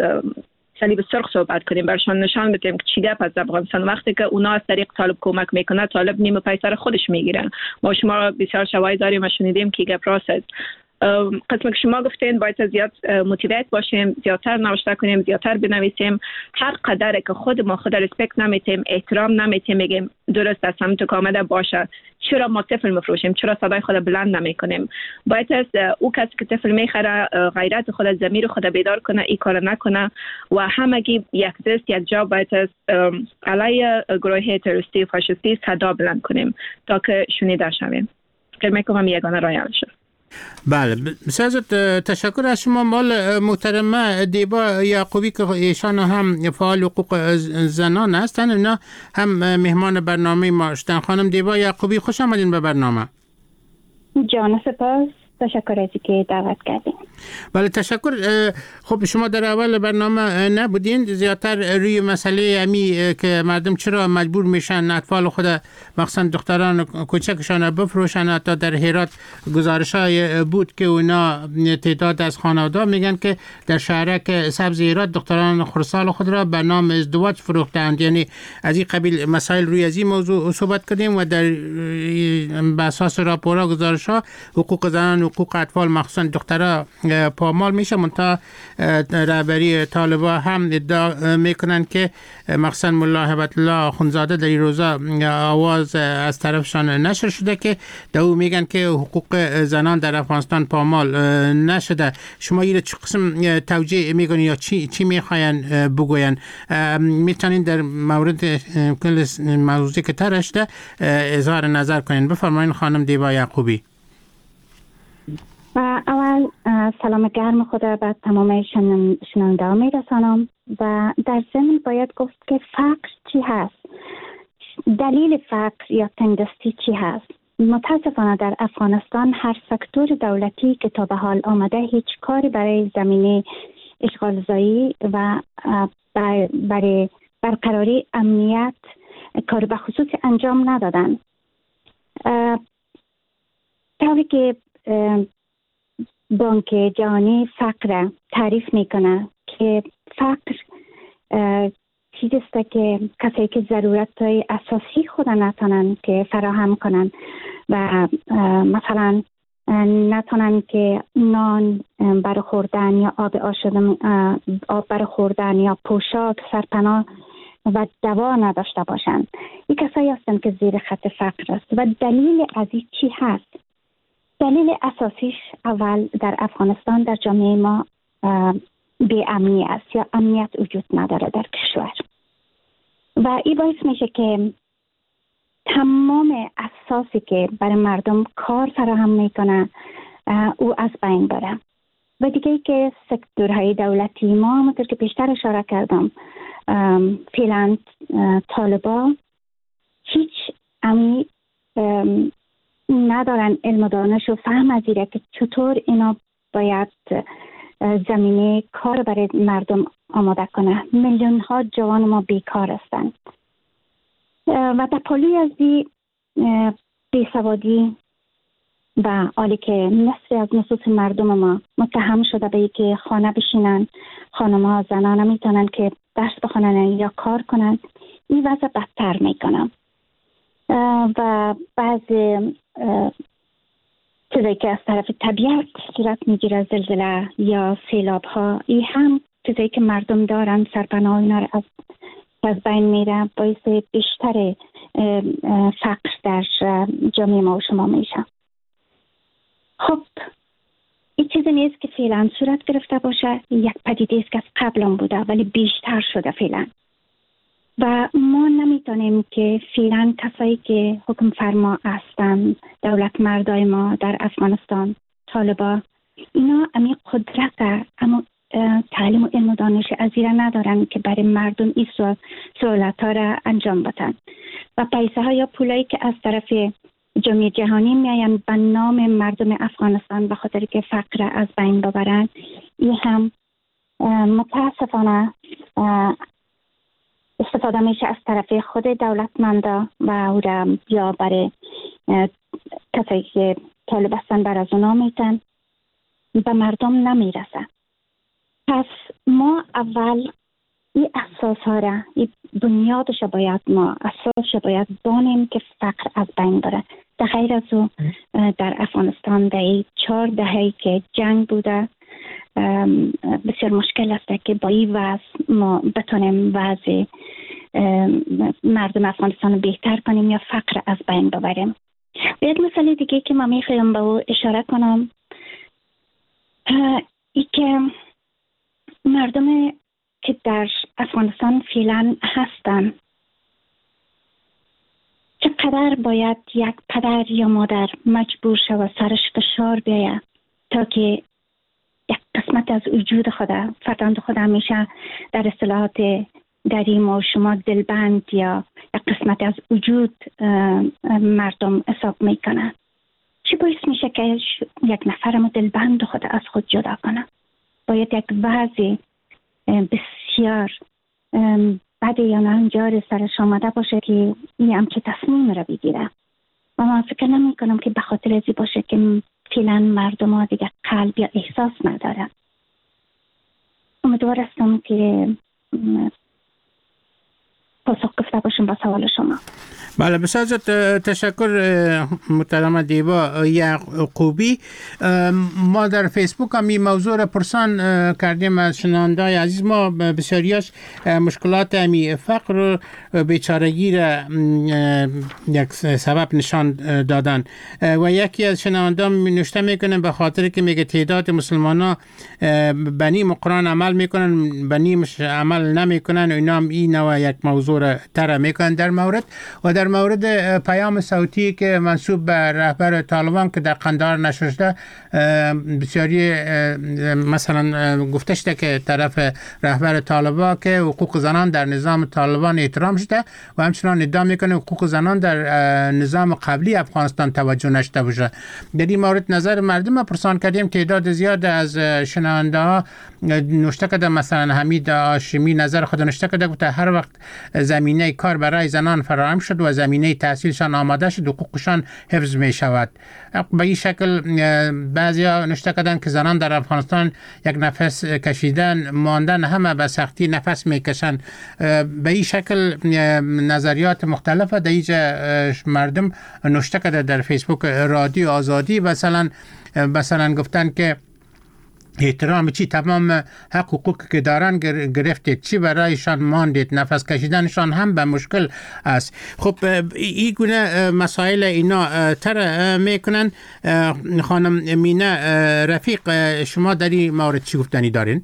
صلیب سرخ صحبت کنیم، برشان نشان بدیم که چی گپ از افغانستان. وقتی که اونا از طریق طالب کمک میکنه، طالب نیمه پیسر خودش میگیره. ما شما بسیار شواهد داریم و شنیدیم که گپ راست است. قسم که شما گفتین باید زیاد موتیویت باشیم، زیادتر نوشته کنیم، زیادتر بنویسیم. هر قدر که خود ما خود ریسپکت نمیتیم، احترام نمیتیم، میگیم درست است هم تو کامده باشه، چرا ما طفل مفروشیم، چرا صدای خود بلند نمیکنیم. باید از او کسی که طفل میخره غیرت خود، ضمیر خود بیدار کنه، این کار نکنه و همگی یک دست یک جا باید از علیه گروه تروریستی و فاشیستی صدا بلند کنیم تا که شنیده شویم. فکر میکنم یگانه راه حل شد. بله، بسیار تشکر از شما. مال محترمه دیبا یعقوبی که ایشان هم فعال حقوق زنان هستند، اینا هم مهمان برنامه ما هستند. خانم دیبا یعقوبی، خوش آمدین به برنامه. جان سپاس، تشکر از اینکه دعوت کردین. بله تشکر. خب شما در اول برنامه نبودین، زیادتر روی مسئله امی که مردم چرا مجبور میشن اطفال خود، مخصوصا دختران کوچکشان بفروشن. تا در هرات گزارش‌های بود که اونا تعداد از خانواده میگن که در شهرک سبز هرات دختران خردسال خود را به نام ازدواج فروختند. یعنی از این قبیل مسائل روی از این موضوع صحبت کردیم و در به اساس راپورها گزارش‌ها حقوق زنان، حقوق اطفال مخصوصا دخترها پامال میشه. منتها رهبری طالبا هم ادعا میکنن که مخصوصا ملا هبت الله آخونزاده در این روزا آواز از طرفشان نشر شده که در او میگن که حقوق زنان در افغانستان پامال نشده. شما این چه قسم توجیه میکنین یا چی چی میخواین بگوین؟ میتونین در مورد کل موضوعی که طرح شده اظهار نظر کنین. بفرمایین خانم دیبا یعقوبی. اول سلام گرم خود به تمام شنونده ها میرسانم و در ضمن باید گفت که فقر چی هست، دلیل فقر یا تنگدستی چی هست. متاسفانه در افغانستان هر سکتور دولتی که تا به حال آمده هیچ کاری برای زمینه اشغالزایی و برای برقراری امنیت کار به خصوص انجام ندادن. طوری که بانک جهانی فقر تعریف میکنه که فقر چیزی است که کسایی که ضرورت‌های اساسی خود نتونن که فراهم کنن و مثلا نتونن که نان برای خوردن یا آب آشدن، آب برای خوردن یا پوشاک، سرپناه و دوا نداشته باشند. این کسایی هستند که زیر خط فقر است. و دلیل از این چی هست؟ دلیل اساسیش اول در افغانستان در جامعه ما بی امنی است یا امنیت وجود نداره در کشور و این باعث میشه که تمام اساسی که برای مردم کار فراهم میکنه او از بین بره. و دیگه ای که سکتورهای دولتی ما همونطور که بیشتر اشاره کردم فعلا طالبا هیچ امی ندارن علم و دانش و فهم از ایره که چطور اینا باید زمینه کار برای مردم آماده کنه. میلیون ها جوان ما بیکار هستند و در پالوی از دی بیسوادی و حالی که نصف از نصوص مردم ما متهم شده به که خانه بشینن، خانم ها زنان نمیتونن که درس بخونن یا کار کنن، این وضع بدتر میکنن و بعض چیزایی که از طرف طبیعت صورت میگیره، زلزله یا سیلاب ها، این هم چیزایی که مردم دارن سرپناه اینا رو از از بین میره، باعث بیشتر فقر در جامعه ما و شما میشه. خب این چیزی نیست که فعلا صورت گرفته باشه، یک پدیده است که از قبل هم بوده ولی بیشتر شده فعلا و ما نمیتونیم که فعلا کسایی که حکم فرما هستن، دولت مردای ما در افغانستان، طالبا، اینا امی قدرت اما تعلیم و علم و دانش ازیره ندارن که برای مردم این سوالات ها را انجام بدن و پیسه ها یا پولایی که از طرف جامعه جهانی میاین به نام مردم افغانستان به خاطر که فقر از بین ببرن، این هم متاسفانه استفاده میشه از طرف خود دولتمندا و او را یا برای کسایی که طالب هستن بر از اونا میتن به مردم نمیرسه. پس ما اول این اساس ها را، این بنیادش باید ما اساسش باید دانیم که فقر از بین بره. در غیر از او در افغانستان در این چهار دهه‌ای که جنگ بوده بسیار مشکل است که با این وضع ما بتونیم وضع مردم افغانستان بهتر کنیم یا فقر از بین ببریم. و یک مسئله دیگه که من میخوایم به او اشاره کنم ای که مردم که در افغانستان فعلا هستن چقدر باید یک پدر یا مادر مجبور شود سرش فشار بیاید تا که یک قسمت از وجود خود فرزند خود همیشه در اصطلاحات دری ما شما دلبند یا یک قسمت از وجود مردم حساب میکنه. چی باعث میشه که یک نفر دلبند خود از خود جدا کنه؟ باید یک وضع بسیار بده یا نهنجار سرش آمده باشه که این همچه تصمیم را بگیره و من فکر نمی کنم که به خاطر ازی باشه که فعلا مردم ها دیگه قلب یا احساس ندارن. امیدوار هستم که پاسخ گفته باشم با سوال شما. بله بسیار تشکر محترم دیبا یعقوبی. ما در فیسبوک هم این موضوع را پرسان کردیم از شنونده‌های عزیز. ما بسیاریاش مشکلات امی فقر و بیچارگی را یک سبب نشان دادن و یکی از شنونده‌ها نوشته میکنه به خاطر که میگه تعداد مسلمان‌ها بنی قرآن عمل میکنن بنیمش عمل نمیکنن و اینا هم این نوع یک موضوع را طرح میکنن در مورد و در مورد پیام صوتی که منسوب به رهبر طالبان که در قندهار نشر شده بسیاری مثلا گفته شده که طرف رهبر طالبان که حقوق زنان در نظام طالبان احترام شده و همچنان ادعا میکنه حقوق زنان در نظام قبلی افغانستان توجه نشده باشه. در این مورد نظر مردم پرسان کردیم. تعداد زیاد از شنونده ها نوشته کرده، مثلا حمید هاشمی نظر خود نوشته کرده گفته هر وقت زمینه کار برای زنان فراهم شد و زمینه تحصیلشان آماده شد حقوقشان حفظ می شود. به این شکل بعضیا نوشته کردن که زنان در افغانستان یک نفس کشیدن ماندن همه به سختی نفس میکشن. به این شکل نظریات مختلف در اینجا مردم نوشته کرده در فیسبوک رادیو آزادی. مثلا مثلا گفتن که احترام چی تمام حق حقوق که دارن گرفتید، چی برایشان ماندید، نفس کشیدنشان هم به مشکل است. خب این گونه مسائل اینا تر میکنن. خانم مینه رفیق شما در این مورد چی گفتنی دارین؟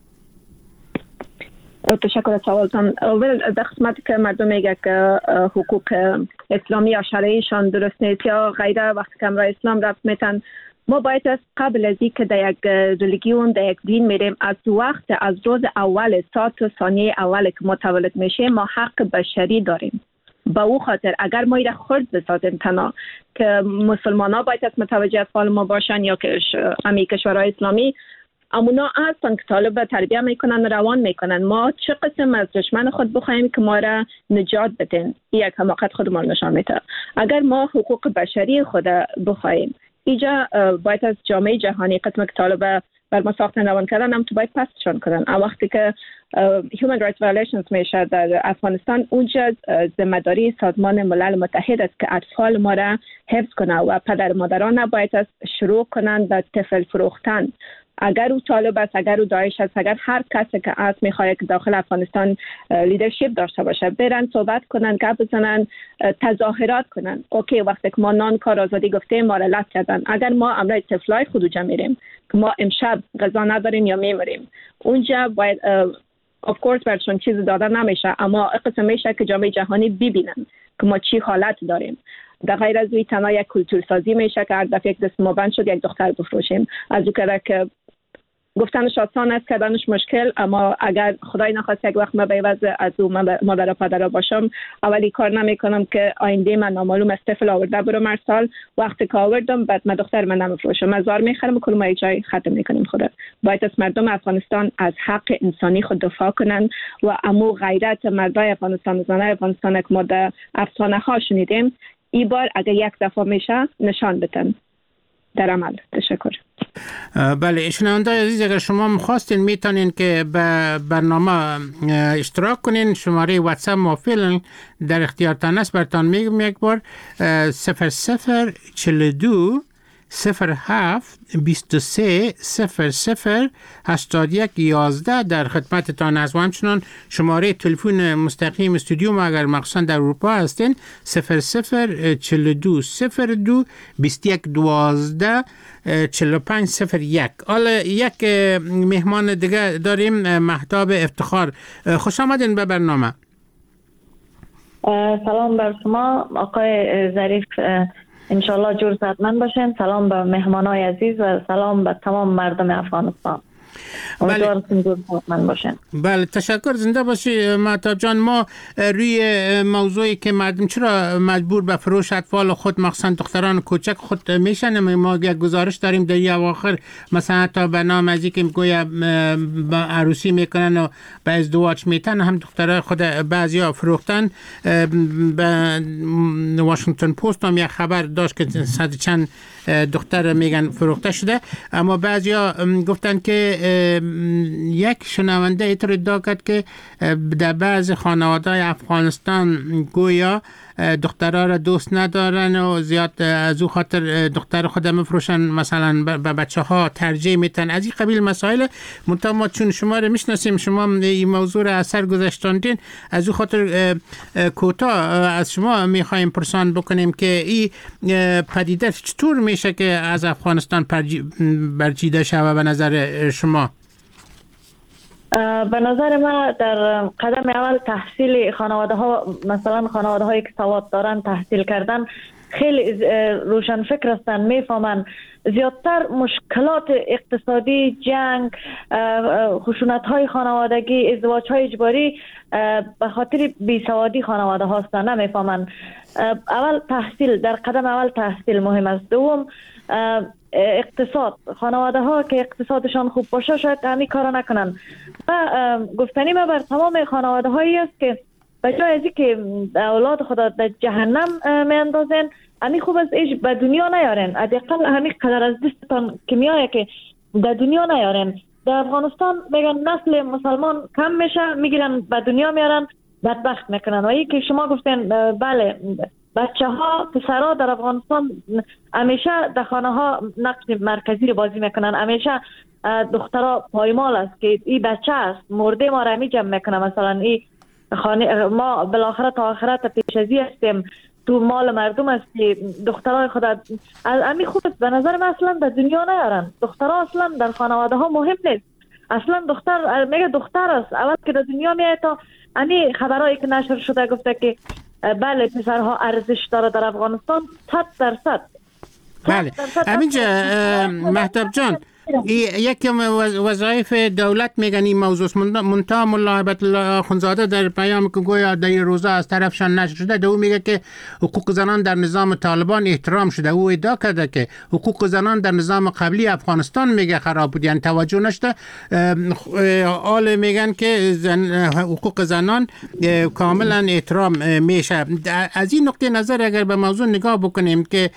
تشکر از سوالتان. اول در قسمتی که مردم میگه که حقوق اسلامی یا شرعیشان درست نیست یا غیره، وقتی که امرای اسلام رفت میتن ما باید از قبل از اینکه در یک ریلیگیون در یک دین میریم، از وقت از روز اول ساعت و ثانیه اول که ما تولد میشه ما حق بشری داریم. با او خاطر اگر ما ایره خرد بسازیم تنها که مسلمان ها باید متوجه اطفال ما باشن یا که امی کشورهای اسلامی امونا هستن که طالب تربیه میکنن روان میکنن، ما چه قسم از دشمن خود بخوایم که ما را نجات بدن؟ یک حماقت خود ما نشان میده. اگر ما حقوق بشری خود بخوایم اینجا باید از جامعه جهانی قسم که طالب بر ما ساختن روان کردن هم تو باید پسشان کنن. وقتی که human rights violations میشه در افغانستان اونجا ذمه‌داری سازمان ملل متحد است که اطفال ما را حفظ کنه و پدر مادران باید از شروع کنن به طفل فروختن. اگر او طالب است، اگر او داعش است، اگر هر کسی که است میخواد که داخل افغانستان لیدرشپ داشته باشه برن صحبت کنن، گپ بزنن، تظاهرات کنن. اوکی وقتی که ما نان کار آزادی گفتیم ما را لغو کردن، اگر ما امروز طفلای خودجا میریم که ما امشب غذا نداریم یا میمیریم اونجا باید of course برشون چیز داده نمیشه، اما قسم میشه که جامعه جهانی ببینن که ما چی حالت داریم. در غیر از این تنها یک کلتور سازی میشه که هر دفعه یک دست ما بند شد یک دختر بفروشیم. از او که که گفتنش آسان است کردنش مشکل، اما اگر خدای نخواست یک وقت ما به عوض از او مادر و پدر باشم اولی کار نمی کنم که آینده من نامعلوم است طفل آورده برو مرسال وقتی که آوردم بعد من دختر من نمیفروشم مزار میخرم و کلمه جای ختم میکنیم. خدا باید از مردم افغانستان از حق انسانی خود دفاع کنن و امو غیرت مردای افغانستان زنای افغانستان که ما در افسانه ها شنیدیم این بار اگر یک دفعه میشه نشان بدن در عمل. تشکر. بله شنونده عزیز اگر شما مخواستین میتونین که به برنامه اشتراک کنین. شماره واتساپ ما فعلا در اختیارتان است، براتون میگم یک بار صفر صفر چهل و دو صفر هفت بیست و سه صفر صفر هشتاد و یک یازده در خدمتتان است و همچنان شماره تلفن مستقیم استودیو ما اگر مخصوصا در اروپا هستین صفر صفر چهل و دو صفر دو بیست و یک دوازده چهل و پنج صفر یک. حالا یک مهمان دیگه داریم، مهتاب افتخار. خوش آمدین به برنامه. سلام بر شما آقای ظریف، انشالله جور صحتمند باشین. سلام به مهمانای عزیز و سلام به تمام مردم افغانستان. بله. بله تشکر، زنده باشی مهتاب جان. ما روی موضوعی که مردم چرا مجبور به فروش اطفال خود مخصوصا دختران کوچک خود میشن، ما یک گزارش داریم در این اواخر مثلا تا به نام از اینکه گویا عروسی میکنن و به ازدواج میتن هم دخترای خود بعضیا فروختن. به واشنگتن پست هم یک خبر داشت که صد چند دختر میگن فروخته شده، اما بعضیا گفتن که یک شنونده ایتر ادعا کرد که در بعض خانواده‌های افغانستان گویا دخترها را دوست ندارن و زیاد از او خاطر دختر خود میفروشن، مثلا به بچه ها ترجیح میتن از این قبیل مسائل. منتها ما چون شما رو میشناسیم، شما این موضوع را اثر گذاشتاندین، از او خاطر کوتاه از شما میخوایم پرسان بکنیم که این پدیده چطور میشه که از افغانستان برچیده شود به نظر شما؟ به نظر ما در قدم اول تحصیل خانواده ها، مثلا خانواده هایی که سواد دارن تحصیل کردن خیلی روشن فکر هستن، میفهمن زیادتر مشکلات اقتصادی، جنگ، خشونت های خانوادگی، ازدواج های اجباری به خاطر بیسوادی خانواده هستن، نمیفهمن. اول تحصیل، در قدم اول تحصیل مهم است. دوم اقتصاد، خانواده ها که اقتصادشان خوب باشه شاید همین کارا نکنن. و گفتنی ما بر تمام خانواده هایی است که به جای از که اولاد خدا در جهنم می اندازن، همین خوب است ایش به دنیا نیارن، حداقل همین قدر از دستتان که میایه که در دنیا نیارن. در افغانستان میگن نسل مسلمان کم میشه، میگیرن به دنیا میارن، بدبخت میکنن. و این که شما گفتین بله، بچه ها پسرها در افغانستان همیشه در خانه ها نقش مرکزی رو بازی میکنن. همیشه دخترها پایمال است که این بچه است، مرده ما را می جمع میکنه. مثلا این خانه ما بالاخره تا آخرت پیش ازی هستیم، تو مال مردم است که دخترای خود امی خود به نظر من اصلا در دنیا نیارن. دخترها اصلا در خانواده ها مهم نیست. اصلا دختر میگه دختر است، اول که در دنیا میاد تا امی خبرایی که نشر شده گفته که بله پسرها ارزش داره در افغانستان، صد درصد بله همینجا مهتاب جان یکی وظایف دولت میگن این موضوع منتها ملا هیبت الله آخونزاده در پیام که گویا در این روزا از طرفشان نشر شده او میگه که حقوق زنان در نظام طالبان احترام شده. او ادعا کرده که حقوق زنان در نظام قبلی افغانستان میگه خراب بود، یعنی توجه نشده. حال میگن که زن حقوق زنان کاملا احترام میشه. از این نقطه نظر اگر به موضوع نگاه بکنیم که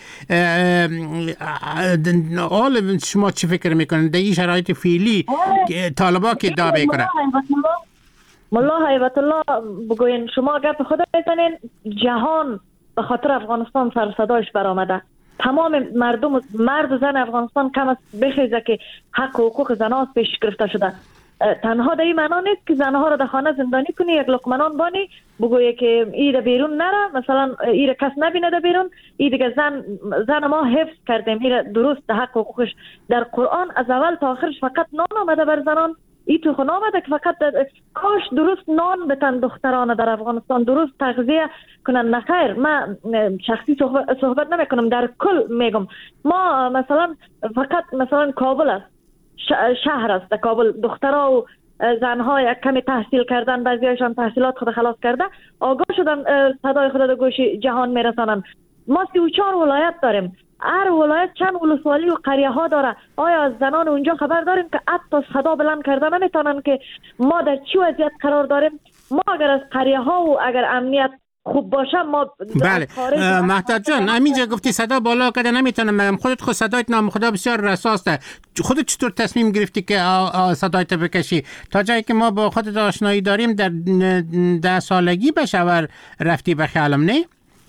حال شما چی فکر میکنن در این شرایط فعلی طالبا که ادعا میکنن؟ ملا هیبت الله بگوین شما گپ خود بزنین، جهان به خاطر افغانستان سر صدایش برآمده. تمام مردم مرد و زن افغانستان کم از بخیزه که حق و حقوق زنان پیش گرفته شده. تنها در این معنا نیست که زنها را در خانه زندانی کنی، یک لقمه نان بانی بگویه که ای در بیرون نره، مثلا ای را کس نبینه در بیرون، ای دیگه زن زن ما حفظ کردیم، ای را درست در حق و حقوقش. در قرآن از اول تا آخرش فقط نان آمده بر زنان، ای تو خود آمده که فقط کاش درست نان بتن دختران در افغانستان، درست تغذیه کنن. نخیر، من شخصی صحبت, صحبت نمی کنم، در کل میگم. ما مثلا فقط مثلا کابل است، شهر است، در کابل دخترها و زنها یک کمی تحصیل کردن، بعضیاشان تحصیلات خود خلاص کرده، آگاه شدن صدای خود در گوش جهان میرسانن. ما سی و چهار ولایت داریم، هر ولایت چند ولسوالی و قریه ها داره. آیا از زنان اونجا خبر داریم که حتی صدا بلند کردن نمیتونن که ما در چی وضعیت قرار داریم؟ ما اگر از قریه ها و اگر امنیت خوب باشه ما بله. مهتاب جان همینجا گفتی صدا بالا کرده نمیتونم، مگم خودت خود صدایت نام خدا بسیار رساسته. خودت چطور تصمیم گرفتی که صدایت بکشی؟ تا جایی که ما با خودت آشنایی داریم در ده سالگی به شهر رفتی به خیالم، نه؟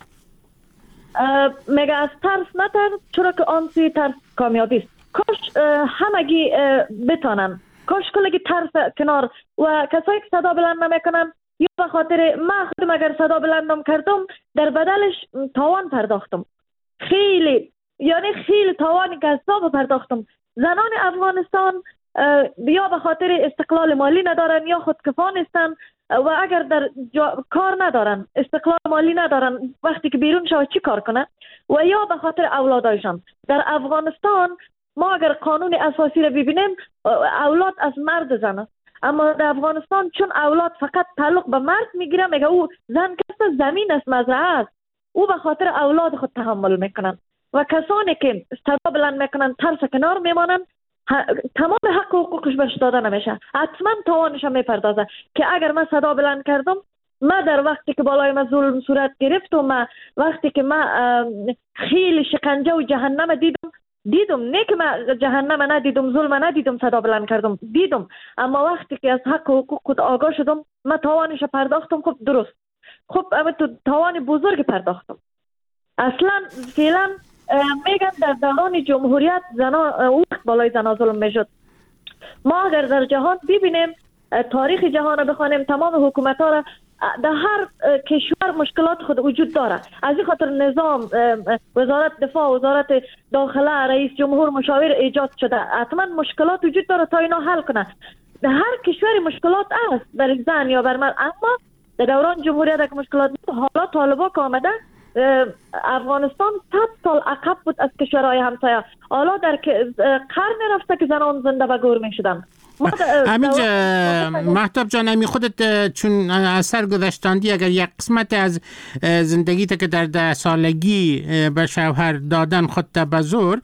مگه از ترس نتر، چرا که آنسی ترس کامیابی است. کاش همگی بتانن، کاش کلگی ترس کنار و کسایی که صدا بلند نمیکنن، یا به خاطر من خودم اگر صدا بلندم کردم در بدلش تاوان پرداختم، خیلی یعنی خیلی تاوانی گذاب پرداختم. زنان افغانستان یا به خاطر استقلال مالی ندارن یا خودکفا نیستن و اگر در جا... کار ندارن، استقلال مالی ندارن، وقتی که بیرون شود چی کار کنه؟ و یا به خاطر اولادایشان. در افغانستان ما اگر قانون اساسی رو ببینیم اولاد از مرد زن است، اما در افغانستان چون اولاد فقط تعلق به مرد میگیره، میگه او زن کس زمین است، مزرعه است، او به خاطر اولاد خود تحمل میکنن. و کسانی که صدا بلند میکنن ترس کنار میمانن، تمام حق و حقوقش برش داده نمیشه، حتما تاوانش هم میپردازه. که اگر من صدا بلند کردم، من در وقتی که بالای من ظلم صورت گرفت و من وقتی که من خیلی شکنجه و جهنم دیدم دیدم نه که من جهنم ندیدم، ظلم ندیدم، صدا بلند کردم دیدم، اما وقتی که از حق و حقوق خود آگاه شدم من تاوانش پرداختم. خب درست، خب اما تو تاوان بزرگ پرداختم. اصلا فعلا میگن در دوران جمهوریت زنا وقت بالای زنا ظلم میشد. ما اگر در جهان ببینیم، تاریخ جهان رو بخوانیم، تمام حکومت ها را در هر کشور مشکلات خود وجود داره. از این خاطر نظام وزارت دفاع، وزارت داخله، رئیس جمهور، مشاور ایجاد شده. حتما مشکلات وجود داره تا اینا حل کنه. در هر کشوری مشکلات است، در زن یا بر مرد، اما در دوران جمهوریت که مشکلات بود، حالا طالبا که آمده افغانستان صد سال عقب بود از کشورهای همسایه. حالا در قرن رفته که زنان زنده و گور می شدن. همینجا مهتاب جان، همی خودت چون از سر گذشتاندی، اگر یک قسمت از زندگیت که در ده سالگی به شوهر دادن خودت بزور،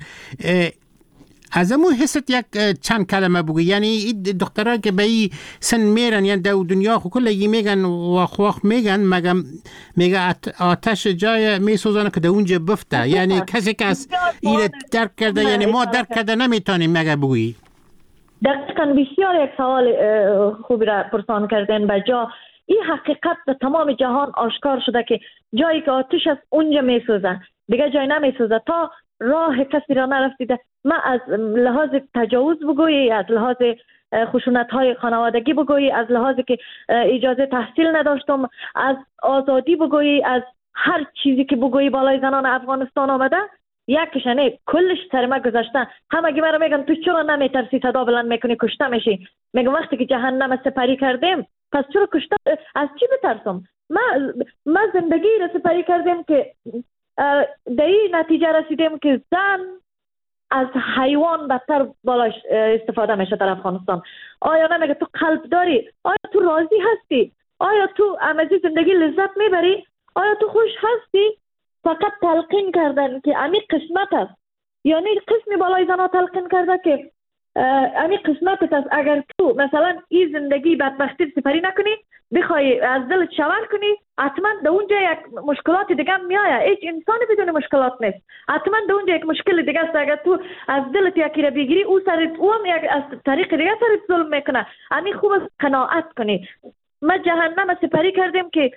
از امون حست یک چند کلمه بگو. یعنی این دخترها که به این سن میرن، یعنی در دنیا خو کلگی میگن واخ واخ میگن، مگم میگه آتش جای میسوزانه که در اونجا بفته. یعنی کسی که از این درک کرده، یعنی ما درک کرده نمیتونیم مگه بگویی. دقیقاً بسیار یک سوال خوبی را پرسان کردین. به جا این حقیقت به تمام جهان آشکار شده که جایی که آتش است اونجا میسوزه، دیگه جای نمیسوزه. تا راه کسی را نرفتیده. من از لحاظ تجاوز بگویی، از لحاظ خشونت های خانوادگی بگویی، از لحاظی که اجازه تحصیل نداشتم، از آزادی بگویی، از هر چیزی که بگویی بالای زنان افغانستان آمده، یکیش نه کلش سر ما گذاشتن. همگی مرا میگن تو چرا نمیترسی صدا بلند میکنی کشته میشی؟ میگم وقتی که جهنم سپری کردیم پس چرا کشته؟ از چی بترسم؟ ما ما زندگی را سپری کردیم که در این نتیجه رسیدیم که زن از حیوان بدتر بالاش استفاده میشه در افغانستان. آیا نمیگه تو قلب داری؟ آیا تو راضی هستی؟ آیا تو از زندگی لذت میبری؟ آیا تو خوش هستی؟ فقط تلقین کردن که امی قسمت است. یعنی قسمی بالای زنها تلقین کرده که امی قسمتت است. اگر تو مثلا این زندگی بدبختی سپری نکنی، بخوای از دلت شور کنی، حتما در اونجا یک مشکلات دیگه میآید. هیچ انسانی بدون مشکلات نیست. حتما در اونجا یک مشکل دیگه است. اگر تو از دلت یکی را بگیری، او سرت او هم یک از طریق دیگه سرت ظلم میکنه. امی خوب است قناعت کنی. ما جهنم سپری کردیم که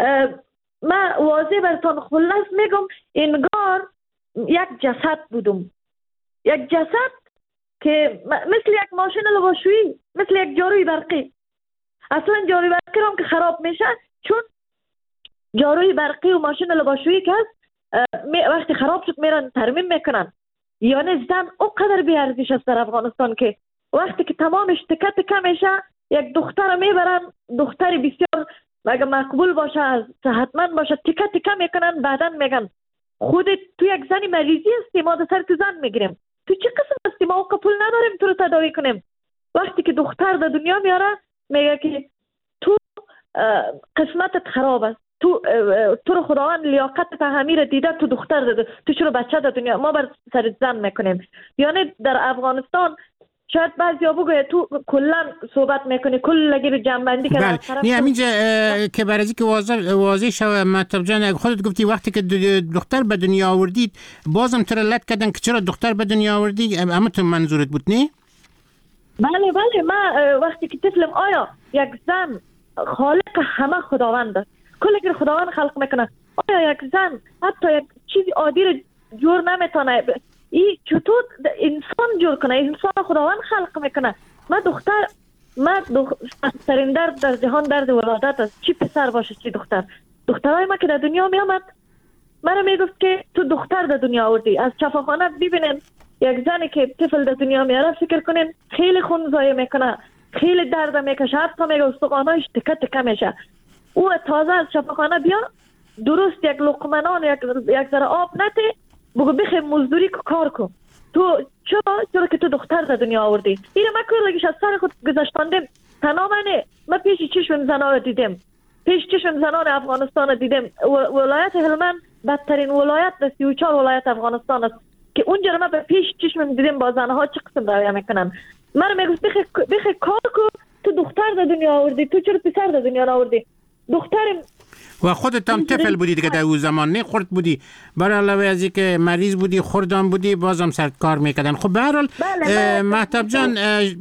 ما واضح براتون خلاص میگم، انگار یک جسد بودم، یک جسد که مثل یک ماشین لباسشویی، مثل یک جاروی برقی. اصلا جاروی برقی هم که خراب میشه، چون جاروی برقی و ماشین لباسشویی که هست وقتی خراب شد میرن ترمیم میکنن. یعنی زن اونقدر بی ارزش است در افغانستان که وقتی که تمامش تکه تکه میشه، یک دختر میبرن، دختری بسیار اگه مقبول باشه، صحتمند باشه، تکه تکه میکنن، بعداً میگن خودت تو یک زنی مریضی هستی، ما در سر تو زن میگیریم. تو چه قسم هستی؟ ما اوقا پول نداریم تو رو تداوی کنیم. وقتی که دختر در دنیا میاره میگه که تو قسمتت خراب است، تو تو رو خداوند لیاقت همیر دیده، تو دختر داده، تو چرا بچه در دنیا، ما بر سر زن میکنیم. یعنی در افغانستان شاید بعضیا بگوید تو کلا صحبت میکنی، کلگی رو جنبندی کردن. بله، نه همینجا که برای اینکه واضح واضح شود مطلب جان، خودت گفتی وقتی که دختر به دنیا آوردید بازم تو را لط کردن که چرا دختر به دنیا آوردی، اما تو منظورت بود نه؟ بله بله، ما وقتی که طفلم، آیا یک زن خالق همه خداوند است، کلگی رو خداوند خلق میکنه، آیا یک زن حتی یک چیز عادی رو جور نمیتونه ای چطور انسان جور کنه؟ انسان خداوند خلق میکنه. ما دختر، ما سرین درد در جهان درد ولادت است، چی پسر باشه چی دختر. دخترای ما که در دنیا می آمد من میگفت که تو دختر در دنیا آوردی. از شفاخانه ببینین یک زنی که طفل در دنیا میاره، فکر کنین خیلی خون ضایع میکنه، خیلی درد میکشه، حتی میگه استخوانایش تکه تکه میشه. او تازه از شفاخانه بیا، درست یک لقمه نان، یک یک ذره آب نتی، بگو بخی مزدوری که کار کن. تو چرا؟ چرا که تو دختر در دنیا آوردی. اینو من کلگیش از سر خود گذاشتاندیم. تنها منه، من پیش چشم زنان رو دیدم، پیش چشم زنان افغانستان رو دیدم. ولایت هلمند بدترین ولایت در سی و چهار ولایت افغانستان است که اونجا ما به پیش چشم دیدم با زنها چه قسم رویه میکنن. من میگفت بخی بخی کار کن، تو دختر در دنیا آوردی، تو چرا پسر در دنیا آوردی؟ دخترم و خودت هم طفل بودی دیگه در اون زمان، نه خرد بودی، برای علاوه از اینکه مریض بودی، خردان بودی، بازم سر کار میکردن. خب به هر حال مهتاب جان،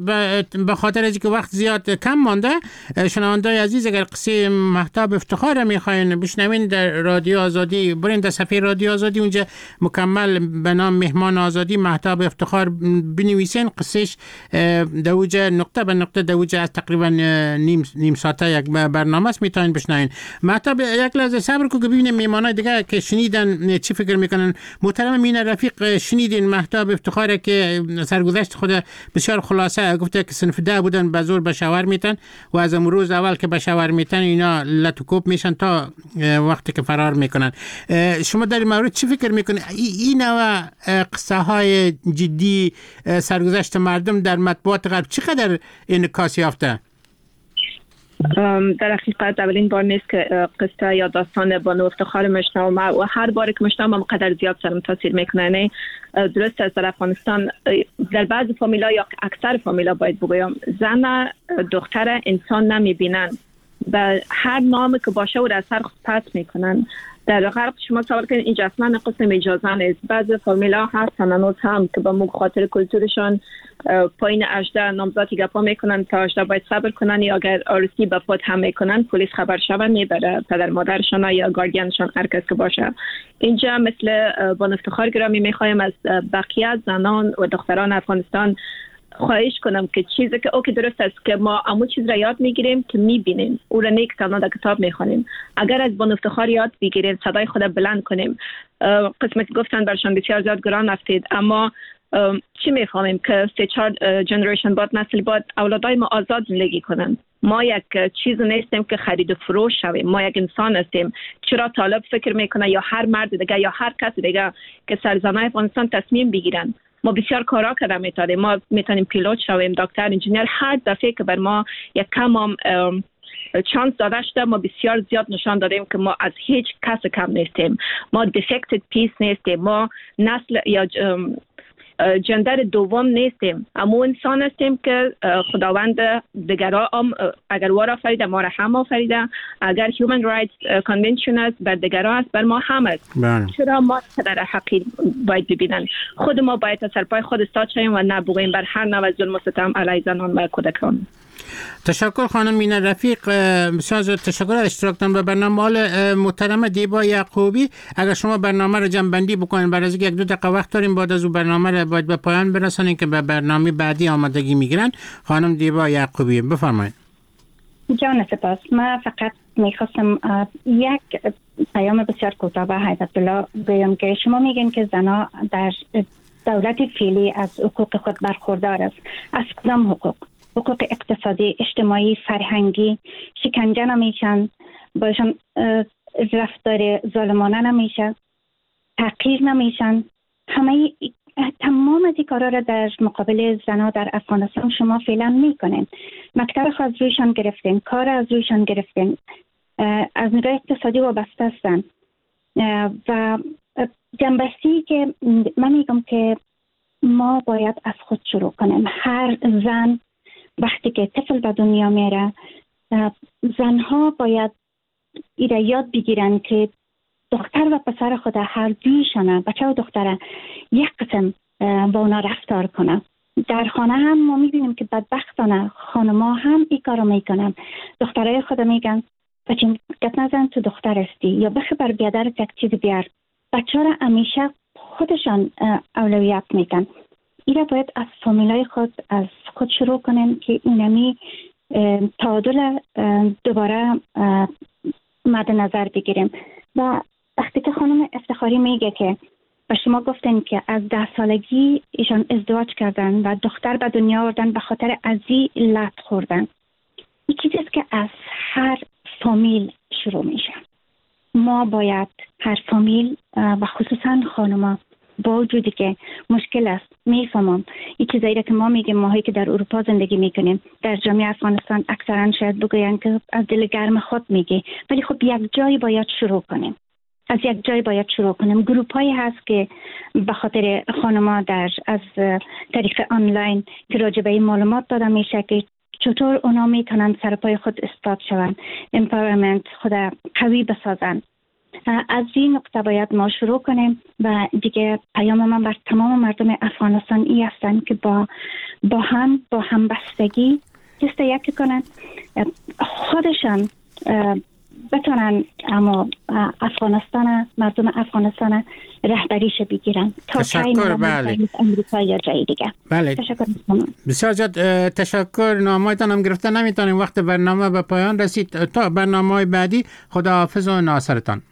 به خاطر از اینکه وقت زیاد کم مانده، شنوندای عزیز اگر قصه مهتاب افتخار میخواین بشنوین در رادیو آزادی، برین در صفحه رادیو آزادی، اونجا مکمل به نام مهمان آزادی مهتاب افتخار بنویسین. قصهش در اونجا نقطه به نقطه در اونجا از تقریبا نیم نیم ساعته یک برنامه است، میتونین بشنوین. مهتاب یک لحظه صبر کن که ببینیم میمانای دیگه که شنیدن چی فکر میکنن. محترم مینا رفیق، شنیدین مهتاب افتخاره که سرگذشت خود بسیار خلاصه گفته که صنف ده بودن، به زور به شاور میتن و از امروز اول که به شاور میتن اینا لط و کوب میشن تا وقتی که فرار میکنن. شما در این مورد چی فکر میکنید؟ این نوع قصه های جدی سرگذشت مردم در مطبوعات غرب چقدر انعکاس یافته؟ در حقیقت اولین بار نیست که قصه یا داستان بانو افتخار مشنوم و هر بار که مشنوم هم قدر زیاد سرم تاثیر میکنه. درست است در افغانستان در بعض فامیلا یا اکثر فامیلا باید بگویم زن دختر انسان نمیبینن، به هر نامی که باشه و در سر پس میکنن. در غرب شما سوال کنید اینجا اصلا قسم اجازه نیست. بعض فامیلا هستن هنوز هم که به موقع خاطر کلتورشان پایین هجده نامزادی گپا میکنن تا هجده باید صبر کنن، یا اگر آرسی به فوت هم میکنن پلیس خبر شود میبره پدر مادرشان یا گاردینشان هر کس که باشه. اینجا مثل بانو افتخار گرامی میخوایم از بقیه زنان و دختران افغانستان خواهش کنم که چیزی که اوکی درست است که ما امو چیز را یاد میگیریم که میبینیم، او را نیک کلمه در کتاب میخوانیم. اگر از بانو افتخار یاد بگیریم، صدای خود بلند کنیم، قسمت که گفتن برشان بسیار زیاد گران افتید، اما چی میخوامیم که سه چهار جنریشن بعد، نسل بعد اولادای ما آزاد زندگی کنن. ما یک چیز نیستیم که خرید و فروش شویم. ما یک انسان هستیم. چرا طالب فکر میکنه یا هر مرد دیگه یا هر کس دیگه که سرزنای افغانستان تصمیم بگیرن؟ ما بسیار کارا کردیم. میتونیم ما میتونیم پیلوت شویم، دکتر، انجینیر. هر دفعه که بر ما یک کم هم چانس داده شده، ما بسیار زیاد نشان دادیم که ما از هیچ کس کم نیستیم. ما دیفکتد پیس نیستیم. ما نسل یا جندر دوم نیستیم. اما انسان هستیم که خداوند دیگرها هم اگر وارا فریده ما را هم آفریده. اگر هیومن رایتس کانونشن است بر دیگرها است، بر ما هم است. چرا ما در حقیر باید ببینن؟ خود ما باید از سرپای خود استاد شویم و نبوغیم بر هر نوع ظلم و ستم علیه زنان و کودکان. تشکر خانم مینا رفیق، بسیار زیاد تشکر از اشتراکتان به برنامه. حال محترم دیبا یعقوبی، اگر شما برنامه رو جمع بندی بکنین، برای از یک دو دقیقه وقت داریم، بعد از اون برنامه رو باید به پایان برسانیم که به برنامه بعدی آمادگی میگیرن. خانم دیبا یعقوبی بفرمایید. جان سپاس. من فقط میخواستم یک پیام بسیار کوتاه به هیبت الله بگم که شما میگین که زنها در دولت فعلی از حقوق خود برخوردار است. از کدام حقوق؟ حقوق اقتصادی، اجتماعی، فرهنگی شکنجه نمیشن، باشن رفتار ظالمانه نمیشه، تحقیر نمیشن. همه تمام از این کارا را در مقابل زنها در افغانستان شما فعلا میکنین. مکتب خود از رویشان گرفتین، کار از رویشان گرفتین، از نگاه اقتصادی وابسته هستن و جنبستی که من میگم که ما باید از خود شروع کنیم. هر زن وقتی که طفل به دنیا میره، زنها باید ایره یاد بگیرن که دختر و پسر خود هر دویشانه، بچه و دختره، یک قسم با اونا رفتار کنه. در خانه هم ما میبینیم که بدبختانه خانما هم این کارو میکنن. دخترای خود میگن بچه دقت نزن تو دختر استی، یا بخبر بیادرت یک چیز بیار. بچه را همیشه خودشان اولویت میکن. ایره باید از فامیلای خود از خود شروع کنیم که اینمی تعادل دوباره مد نظر بگیریم. و وقتی که خانم افتخاری میگه که و شما گفتین که از ده سالگی ایشان ازدواج کردن و دختر به دنیا آوردن به خاطر ازی لط خوردن، این چیزیست که از هر فامیل شروع میشه. ما باید هر فامیل و خصوصا خانما، با وجودی که مشکل است، میفهمم این چیزایی را که ما میگیم، ماهایی که در اروپا زندگی میکنیم، در جامعه افغانستان اکثرا شاید بگوین که از دل گرم خود میگی، ولی خب یک جایی باید شروع کنیم. از یک جای باید شروع کنیم. گروپ هایی هست که به خاطر خانما در از طریق آنلاین که راجبه معلومات داده میشه که چطور اونا میتونن سرپای خود استاد شون، امپاورمنت، خود قوی بسازن. از این نقطه باید ما شروع کنیم و دیگه پیام من بر تمام مردم افغانستان ای هستن که با با هم با همبستگی دست یکی کنن، خودشان بتونن اما افغانستان، مردم افغانستان رهبریش بگیرن تا تشکر. بله امریکا یا جای دیگه. بله تشکر. بسیار زیاد تشکر. نامه‌تان هم گرفته نمیتونیم، وقت برنامه به پایان رسید. تا برنامه بعدی خداحافظ و ناصرتان.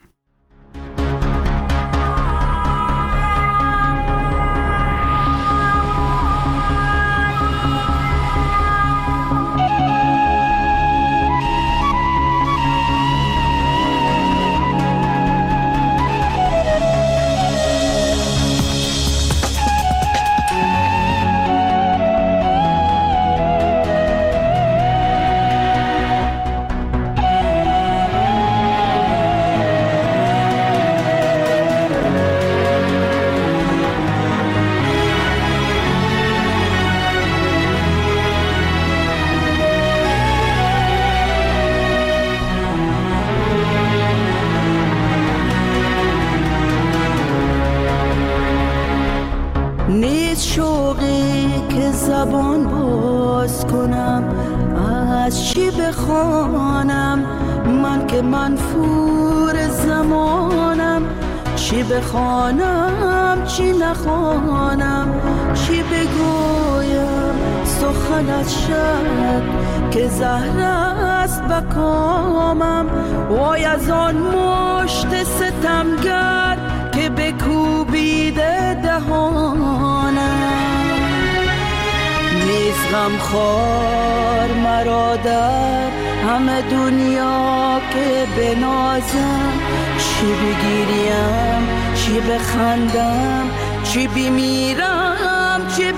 بخوانم چی نخوانم، چی بگویم سخنت شد که زهر است به کامم. وای از آن مشت ستمگر که بکوبیده دهانم، نیست غمخوار مرا در همه دنیا که بنازم، چی بگیریم چی بخندم، چی بمیرم چی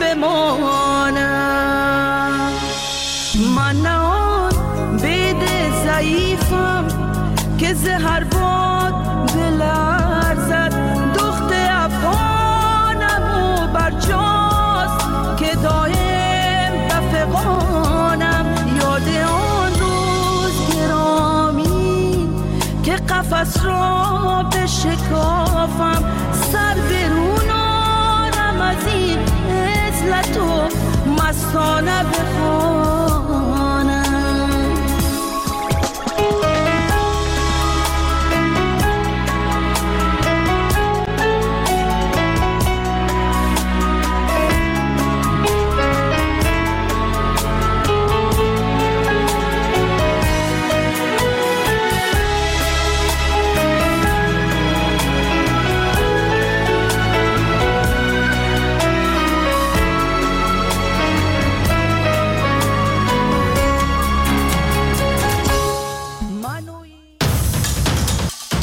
بمانم. من نه آن بید ضعیفم که زهر باد بلرزد، دخت افغانم و برجاست که دایم بفغانم. یاد آن روز گرامی که قفس را بشکافم، سر برونارم از این عزلت و مستانه بخوانم.